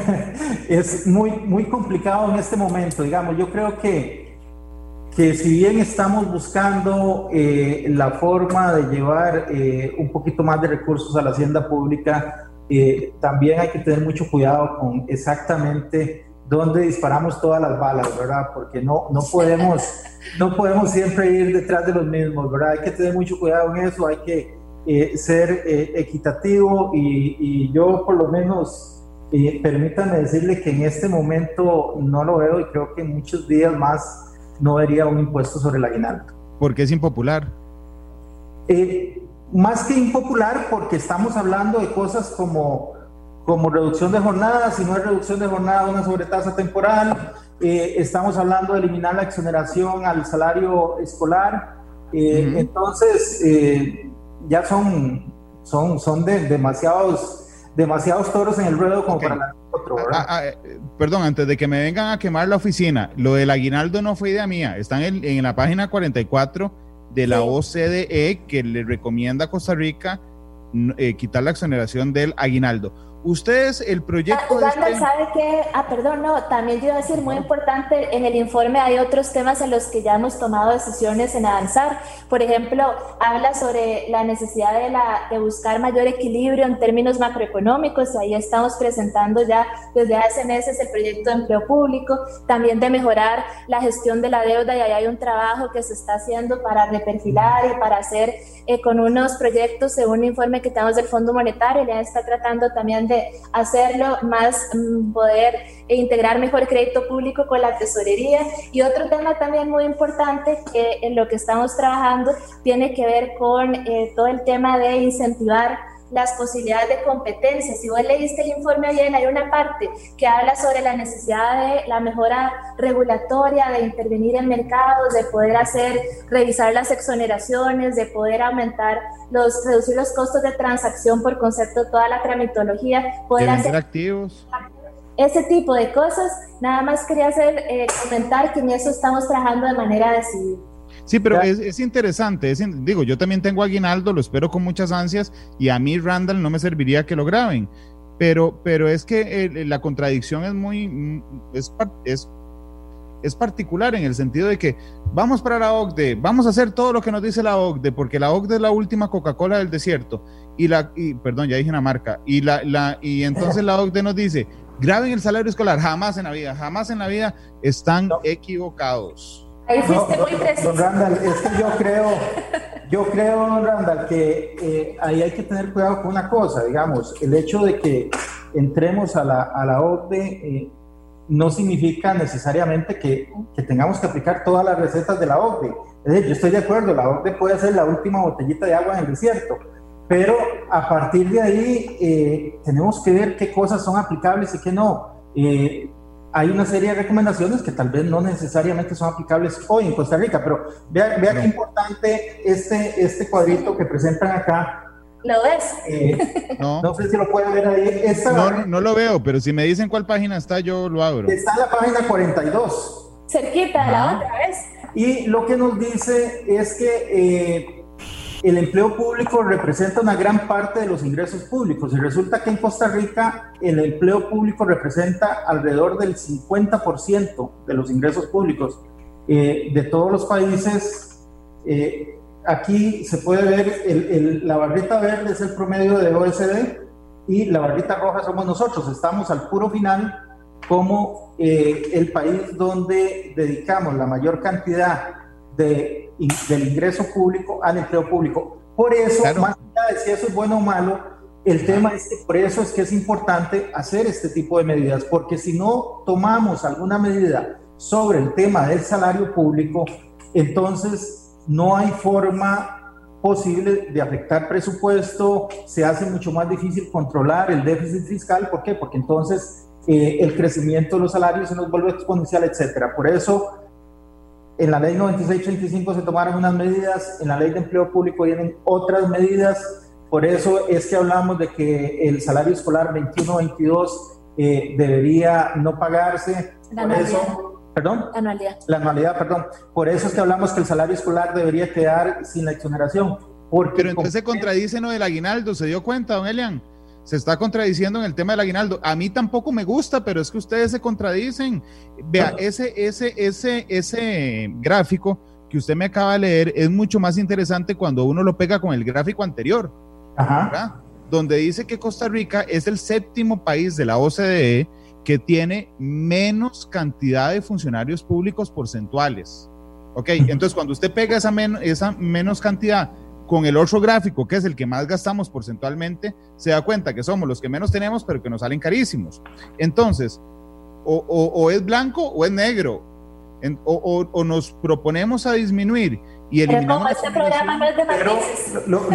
Speaker 4: es muy complicado en este momento, digamos. Yo creo que si bien estamos buscando la forma de llevar un poquito más de recursos a la hacienda pública, también hay que tener mucho cuidado con exactamente dónde disparamos todas las balas, ¿verdad? Porque no podemos siempre ir detrás de los mismos, ¿verdad? Hay que tener mucho cuidado en eso, hay que ser equitativo, y yo por lo menos permítanme decirle que en este momento no lo veo, y creo que en muchos días más no vería un impuesto sobre el aguinaldo.
Speaker 2: ¿Por qué es impopular?
Speaker 4: Más que impopular, porque estamos hablando de cosas como reducción de jornada. Si no es reducción de jornada, una sobretasa temporal. Estamos hablando de eliminar la exoneración al salario escolar. Entonces ya son demasiados toros en el ruedo como para la otro, ¿verdad?
Speaker 2: Perdón, antes de que me vengan a quemar la oficina, lo del aguinaldo no fue idea mía, están en la página 44 de la OCDE, que le recomienda a Costa Rica quitar la exoneración del aguinaldo. Ustedes, el proyecto
Speaker 3: ¿sabe qué? También yo iba a decir, muy importante, en el informe hay otros temas en los que ya hemos tomado decisiones en avanzar. Por ejemplo, habla sobre la necesidad de buscar mayor equilibrio en términos macroeconómicos, ahí estamos presentando ya desde hace meses el proyecto de empleo público, también de mejorar la gestión de la deuda, y ahí hay un trabajo que se está haciendo para reperfilar y para hacer con unos proyectos, según un informe que tenemos del Fondo Monetario, ya está tratando también de hacerlo más, poder integrar mejor crédito público con la tesorería. Y otro tema también muy importante que en lo que estamos trabajando tiene que ver con todo el tema de incentivar las posibilidades de competencia. Si vos leíste el informe bien, hay una parte que habla sobre la necesidad de la mejora regulatoria, de intervenir en mercados, de poder revisar las exoneraciones, de poder reducir los costos de transacción por concepto de toda la tramitología, poder hacer activos. Ese tipo de cosas. Nada más quería comentar que en eso estamos trabajando de manera decidida.
Speaker 2: Sí, pero es interesante, yo también tengo aguinaldo, lo espero con muchas ansias, y a mí, Randall, no me serviría que lo graben, pero es que la contradicción es particular, en el sentido de que vamos para la OCDE, vamos a hacer todo lo que nos dice la OCDE, porque la OCDE es la última Coca-Cola del desierto, perdón, ya dije una marca, y entonces la OCDE nos dice, graben el salario escolar. Jamás en la vida están equivocados.
Speaker 3: Ahí fuiste muy preciso.
Speaker 4: Don Randall, es que yo creo, don Randall, que ahí hay que tener cuidado con una cosa, digamos, el hecho de que entremos a la OCDE no significa necesariamente que tengamos que aplicar todas las recetas de la OCDE. Es decir, yo estoy de acuerdo, la OCDE puede ser la última botellita de agua en el desierto, pero a partir de ahí tenemos que ver qué cosas son aplicables y qué no. Hay una serie de recomendaciones que tal vez no necesariamente son aplicables hoy en Costa Rica, pero vea qué importante este cuadrito que presentan acá.
Speaker 3: ¿Lo ves?
Speaker 4: No sé si lo pueden ver ahí.
Speaker 2: No lo veo, pero si me dicen cuál página está, yo lo abro.
Speaker 4: Está en la página 42.
Speaker 3: Cerquita de la otra vez.
Speaker 4: Y lo que nos dice es que el empleo público representa una gran parte de los ingresos públicos, y resulta que en Costa Rica el empleo público representa alrededor del 50% de los ingresos públicos de todos los países. Aquí se puede ver la barrita verde es el promedio de OECD y la barrita roja somos nosotros. Estamos al puro final como el país donde dedicamos la mayor cantidad del ingreso público al empleo público. Por eso, claro, más allá de si eso es bueno o malo, el tema es que por eso es que es importante hacer este tipo de medidas, porque si no tomamos alguna medida sobre el tema del salario público, entonces no hay forma posible de afectar presupuesto, se hace mucho más difícil controlar el déficit fiscal. ¿Por qué? Porque entonces el crecimiento de los salarios se nos vuelve exponencial, etcétera. Por eso, en la ley 9635 se tomaron unas medidas, en la ley de empleo público vienen otras medidas. Por eso es que hablamos de que el salario escolar 21-22 debería no pagarse. Por eso, ¿perdón? La anualidad, perdón. Por eso es que hablamos que el salario escolar debería quedar sin la exoneración.
Speaker 2: Pero entonces se contradice lo del aguinaldo, ¿se dio cuenta, don Elian? Se está contradiciendo en el tema del aguinaldo. A mí tampoco me gusta, pero es que ustedes se contradicen. Vea, ese gráfico que usted me acaba de leer es mucho más interesante cuando uno lo pega con el gráfico anterior, ¿verdad? Donde dice que Costa Rica es el 7º país de la OCDE que tiene menos cantidad de funcionarios públicos porcentuales. Ok, entonces cuando usted pega esa menos cantidad con el otro gráfico, que es el que más gastamos porcentualmente, se da cuenta que somos los que menos tenemos, pero que nos salen carísimos. Entonces, o es blanco o es negro, o nos proponemos a disminuir y eliminamos...
Speaker 3: Pero como este programa no es de matices.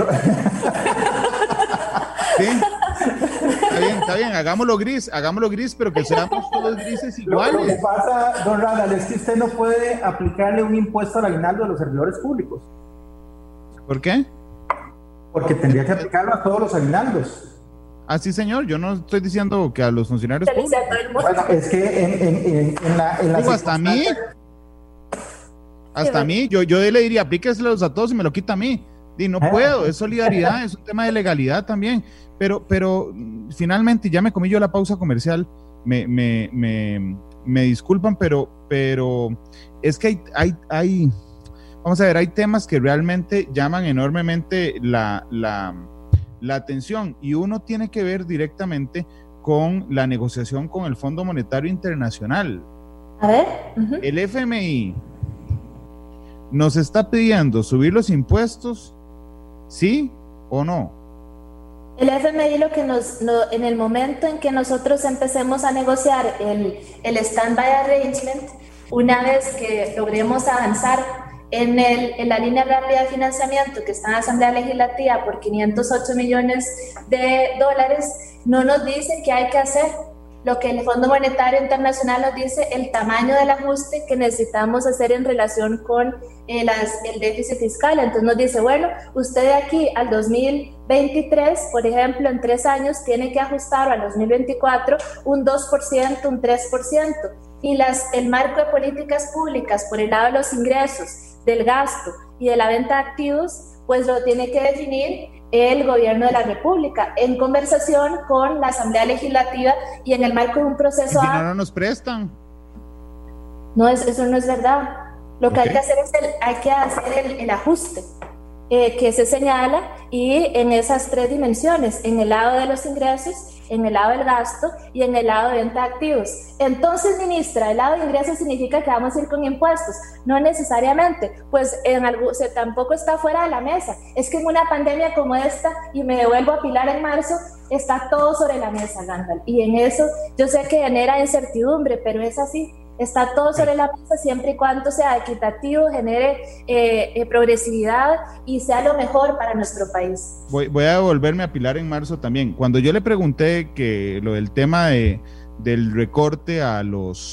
Speaker 2: ¿Sí? Está bien, hagámoslo gris, pero que seamos todos grises iguales.
Speaker 4: Lo que pasa, don Randall, es que usted no puede aplicarle un impuesto al aguinaldo de los servidores públicos.
Speaker 2: ¿Por qué?
Speaker 4: Porque tendría que aplicarlo a todos los aguinaldos.
Speaker 2: Ah, sí, señor, yo no estoy diciendo que a los funcionarios públicos.
Speaker 4: Bueno, es que en la
Speaker 2: hasta a mí, yo le diría, aplíqueselos a todos y me lo quita a mí. Y no puedo, es solidaridad, es un tema de legalidad también. Pero finalmente, ya me comí yo la pausa comercial, me disculpan, pero es que hay vamos a ver, hay temas que realmente llaman enormemente la atención, y uno tiene que ver directamente con la negociación con el Fondo Monetario Internacional.
Speaker 3: A ver.
Speaker 2: El FMI nos está pidiendo subir los impuestos, ¿sí o no?
Speaker 3: El FMI en el momento en que nosotros empecemos a negociar el Standby Arrangement, una vez que logremos avanzar en la línea rápida de financiamiento que está en la Asamblea Legislativa por $508 millones, no nos dicen qué hay que hacer. Lo que el Fondo Monetario Internacional nos dice, el tamaño del ajuste que necesitamos hacer en relación con el déficit fiscal. Entonces nos dice, bueno, usted de aquí al 2023, por ejemplo, en 3 años, tiene que ajustar al 2024 un 2%, un 3%. Y el marco de políticas públicas por el lado de los ingresos, del gasto y de la venta de activos, pues lo tiene que definir el gobierno de la República en conversación con la Asamblea Legislativa y en el marco de un proceso...
Speaker 2: Si no nos prestan.
Speaker 3: No, eso no es verdad. Lo que hay que hacer es el ajuste que se señala, y en esas 3 dimensiones, en el lado de los ingresos, en el lado del gasto y en el lado de venta de activos. Entonces, ministra, el lado de ingresos significa que vamos a ir con impuestos. No necesariamente, pues tampoco está fuera de la mesa. Es que en una pandemia como esta, y me devuelvo a Pilar en marzo, está todo sobre la mesa, Randall. Y en eso yo sé que genera incertidumbre, pero es así. Está todo sobre la mesa siempre y cuando sea equitativo, genere progresividad y sea lo mejor para nuestro país.
Speaker 2: Voy a devolverme a Pilar en marzo también. Cuando yo le pregunté que lo del tema del recorte a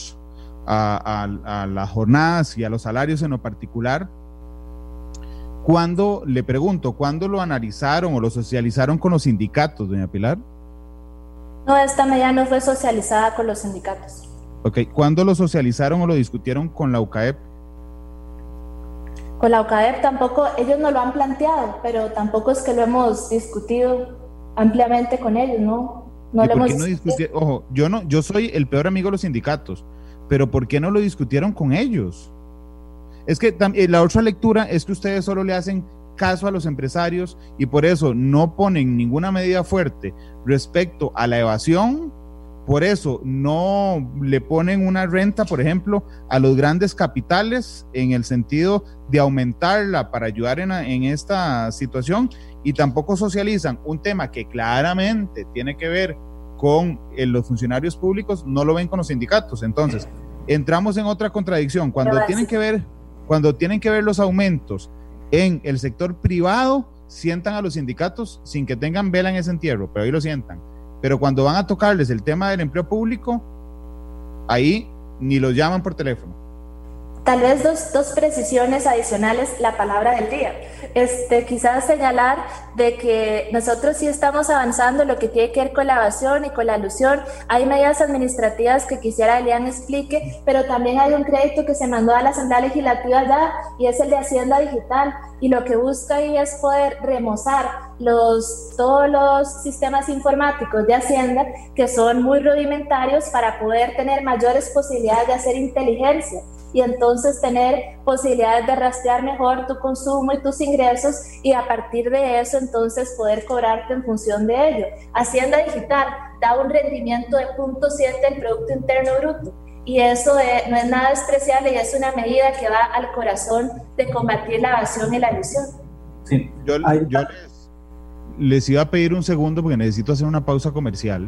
Speaker 2: las jornadas y a los salarios en lo particular, ¿cuándo lo analizaron o lo socializaron con los sindicatos, doña Pilar?
Speaker 3: No, esta medida no fue socializada con los sindicatos.
Speaker 2: Ok, ¿cuándo lo socializaron o lo discutieron con la UCAEP?
Speaker 3: Con la OCADEP tampoco, ellos no lo han planteado, pero tampoco es que lo hemos discutido ampliamente con ellos, ¿no? No lo hemos discutido.
Speaker 2: Ojo, yo soy el peor amigo de los sindicatos, pero ¿por qué no lo discutieron con ellos? Es que la otra lectura es que ustedes solo le hacen caso a los empresarios y por eso no ponen ninguna medida fuerte respecto a la evasión. Por eso no le ponen una renta, por ejemplo, a los grandes capitales en el sentido de aumentarla para ayudar en esta situación, y tampoco socializan un tema que claramente tiene que ver con los funcionarios públicos, no lo ven con los sindicatos. Entonces, entramos en otra contradicción. Cuando tienen que ver los aumentos en el sector privado, sientan a los sindicatos sin que tengan vela en ese entierro, pero ahí lo sientan. Pero cuando van a tocarles el tema del empleo público, ahí ni los llaman por teléfono.
Speaker 3: Tal vez dos precisiones adicionales, la palabra del día. Quizás señalar de que nosotros sí estamos avanzando en lo que tiene que ver con la evasión y con la elusión. Hay medidas administrativas que quisiera Elian explique, pero también hay un crédito que se mandó a la Asamblea Legislativa ya, y es el de Hacienda Digital, y lo que busca ahí es poder remozar todos los sistemas informáticos de Hacienda, que son muy rudimentarios, para poder tener mayores posibilidades de hacer inteligencia y entonces tener posibilidades de rastrear mejor tu consumo y tus ingresos, y a partir de eso entonces poder cobrarte en función de ello. Hacienda Digital da un rendimiento de 0.7 del Producto Interno Bruto, y eso no es nada despreciable, y es una medida que va al corazón de combatir la evasión y la elusión.
Speaker 2: Sí, yo les iba a pedir un segundo porque necesito hacer una pausa comercial.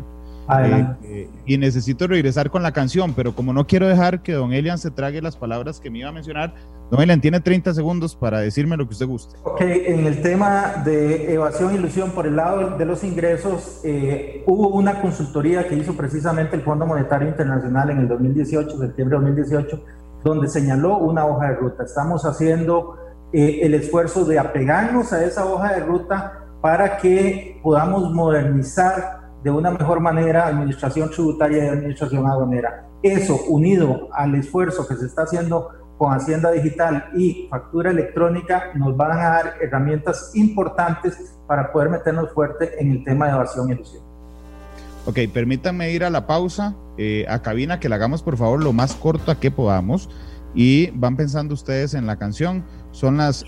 Speaker 2: Y necesito regresar con la canción, pero como no quiero dejar que don Elian se trague las palabras que me iba a mencionar, don Elian tiene 30 segundos para decirme lo que usted guste.
Speaker 4: Ok, en el tema de evasión e ilusión por el lado de los ingresos, hubo una consultoría que hizo precisamente el Fondo Monetario Internacional en el 2018, septiembre de 2018, donde señaló una hoja de ruta. Estamos haciendo el esfuerzo de apegarnos a esa hoja de ruta para que podamos modernizar de una mejor manera administración tributaria y administración aduanera. Eso, unido al esfuerzo que se está haciendo con Hacienda Digital y factura electrónica, nos van a dar herramientas importantes para poder meternos fuerte en el tema de evasión y elusión.
Speaker 2: Ok, permítanme ir a la pausa, a cabina, que la hagamos por favor lo más corta que podamos, y van pensando ustedes en la canción. Son las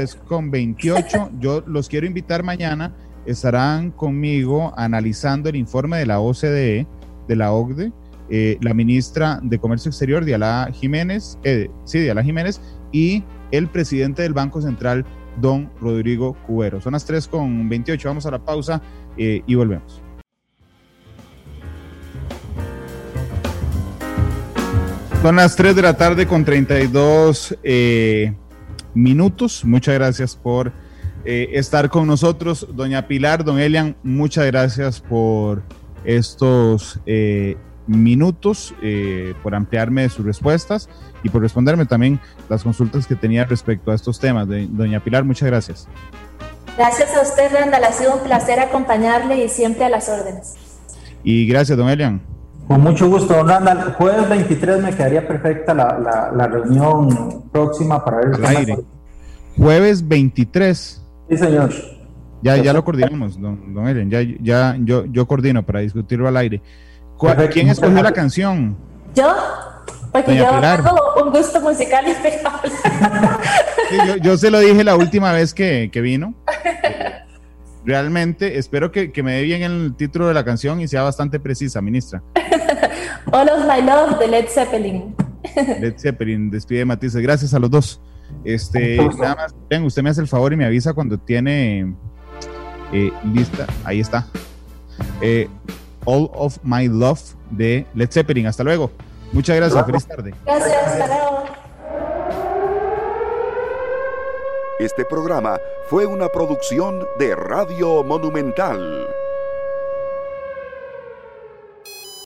Speaker 2: 3:28. Yo los quiero invitar mañana. Estarán conmigo analizando el informe de la OCDE, de la OCDE, la ministra de Comercio Exterior, Diala Jiménez, y el presidente del Banco Central, don Rodrigo Cubero. Son las 3:28, vamos a la pausa y volvemos. Son las 3 de la tarde con 32 minutos. Muchas gracias por estar con nosotros, doña Pilar, don Elian, muchas gracias por estos minutos, por ampliarme sus respuestas y por responderme también las consultas que tenía respecto a estos temas. Doña Pilar, muchas gracias.
Speaker 3: Gracias a usted, Randall, ha sido un placer acompañarle y siempre a las órdenes.
Speaker 2: Y gracias, don Elian.
Speaker 4: Con mucho gusto, don Randall. Jueves 23 me quedaría perfecta la reunión próxima para ver el
Speaker 2: aire. Jueves 23.
Speaker 4: Sí, señor.
Speaker 2: Ya lo coordinamos, don Elian. Yo coordino para discutirlo al aire. ¿Quién escogió la canción?
Speaker 3: Yo, porque yo tengo un gusto musical impecable.
Speaker 2: Sí, yo se lo dije la última vez que vino. Realmente espero que me dé bien el título de la canción y sea bastante precisa, ministra.
Speaker 3: All of My Love de Led Zeppelin.
Speaker 2: Led Zeppelin, despide matices. Gracias a los dos. Nada más, usted me hace el favor y me avisa cuando tiene lista. Ahí está. All of My Love de Led Zeppelin. Hasta luego. Muchas gracias. Feliz tarde.
Speaker 3: Gracias. Hasta luego.
Speaker 1: Este programa fue una producción de Radio Monumental.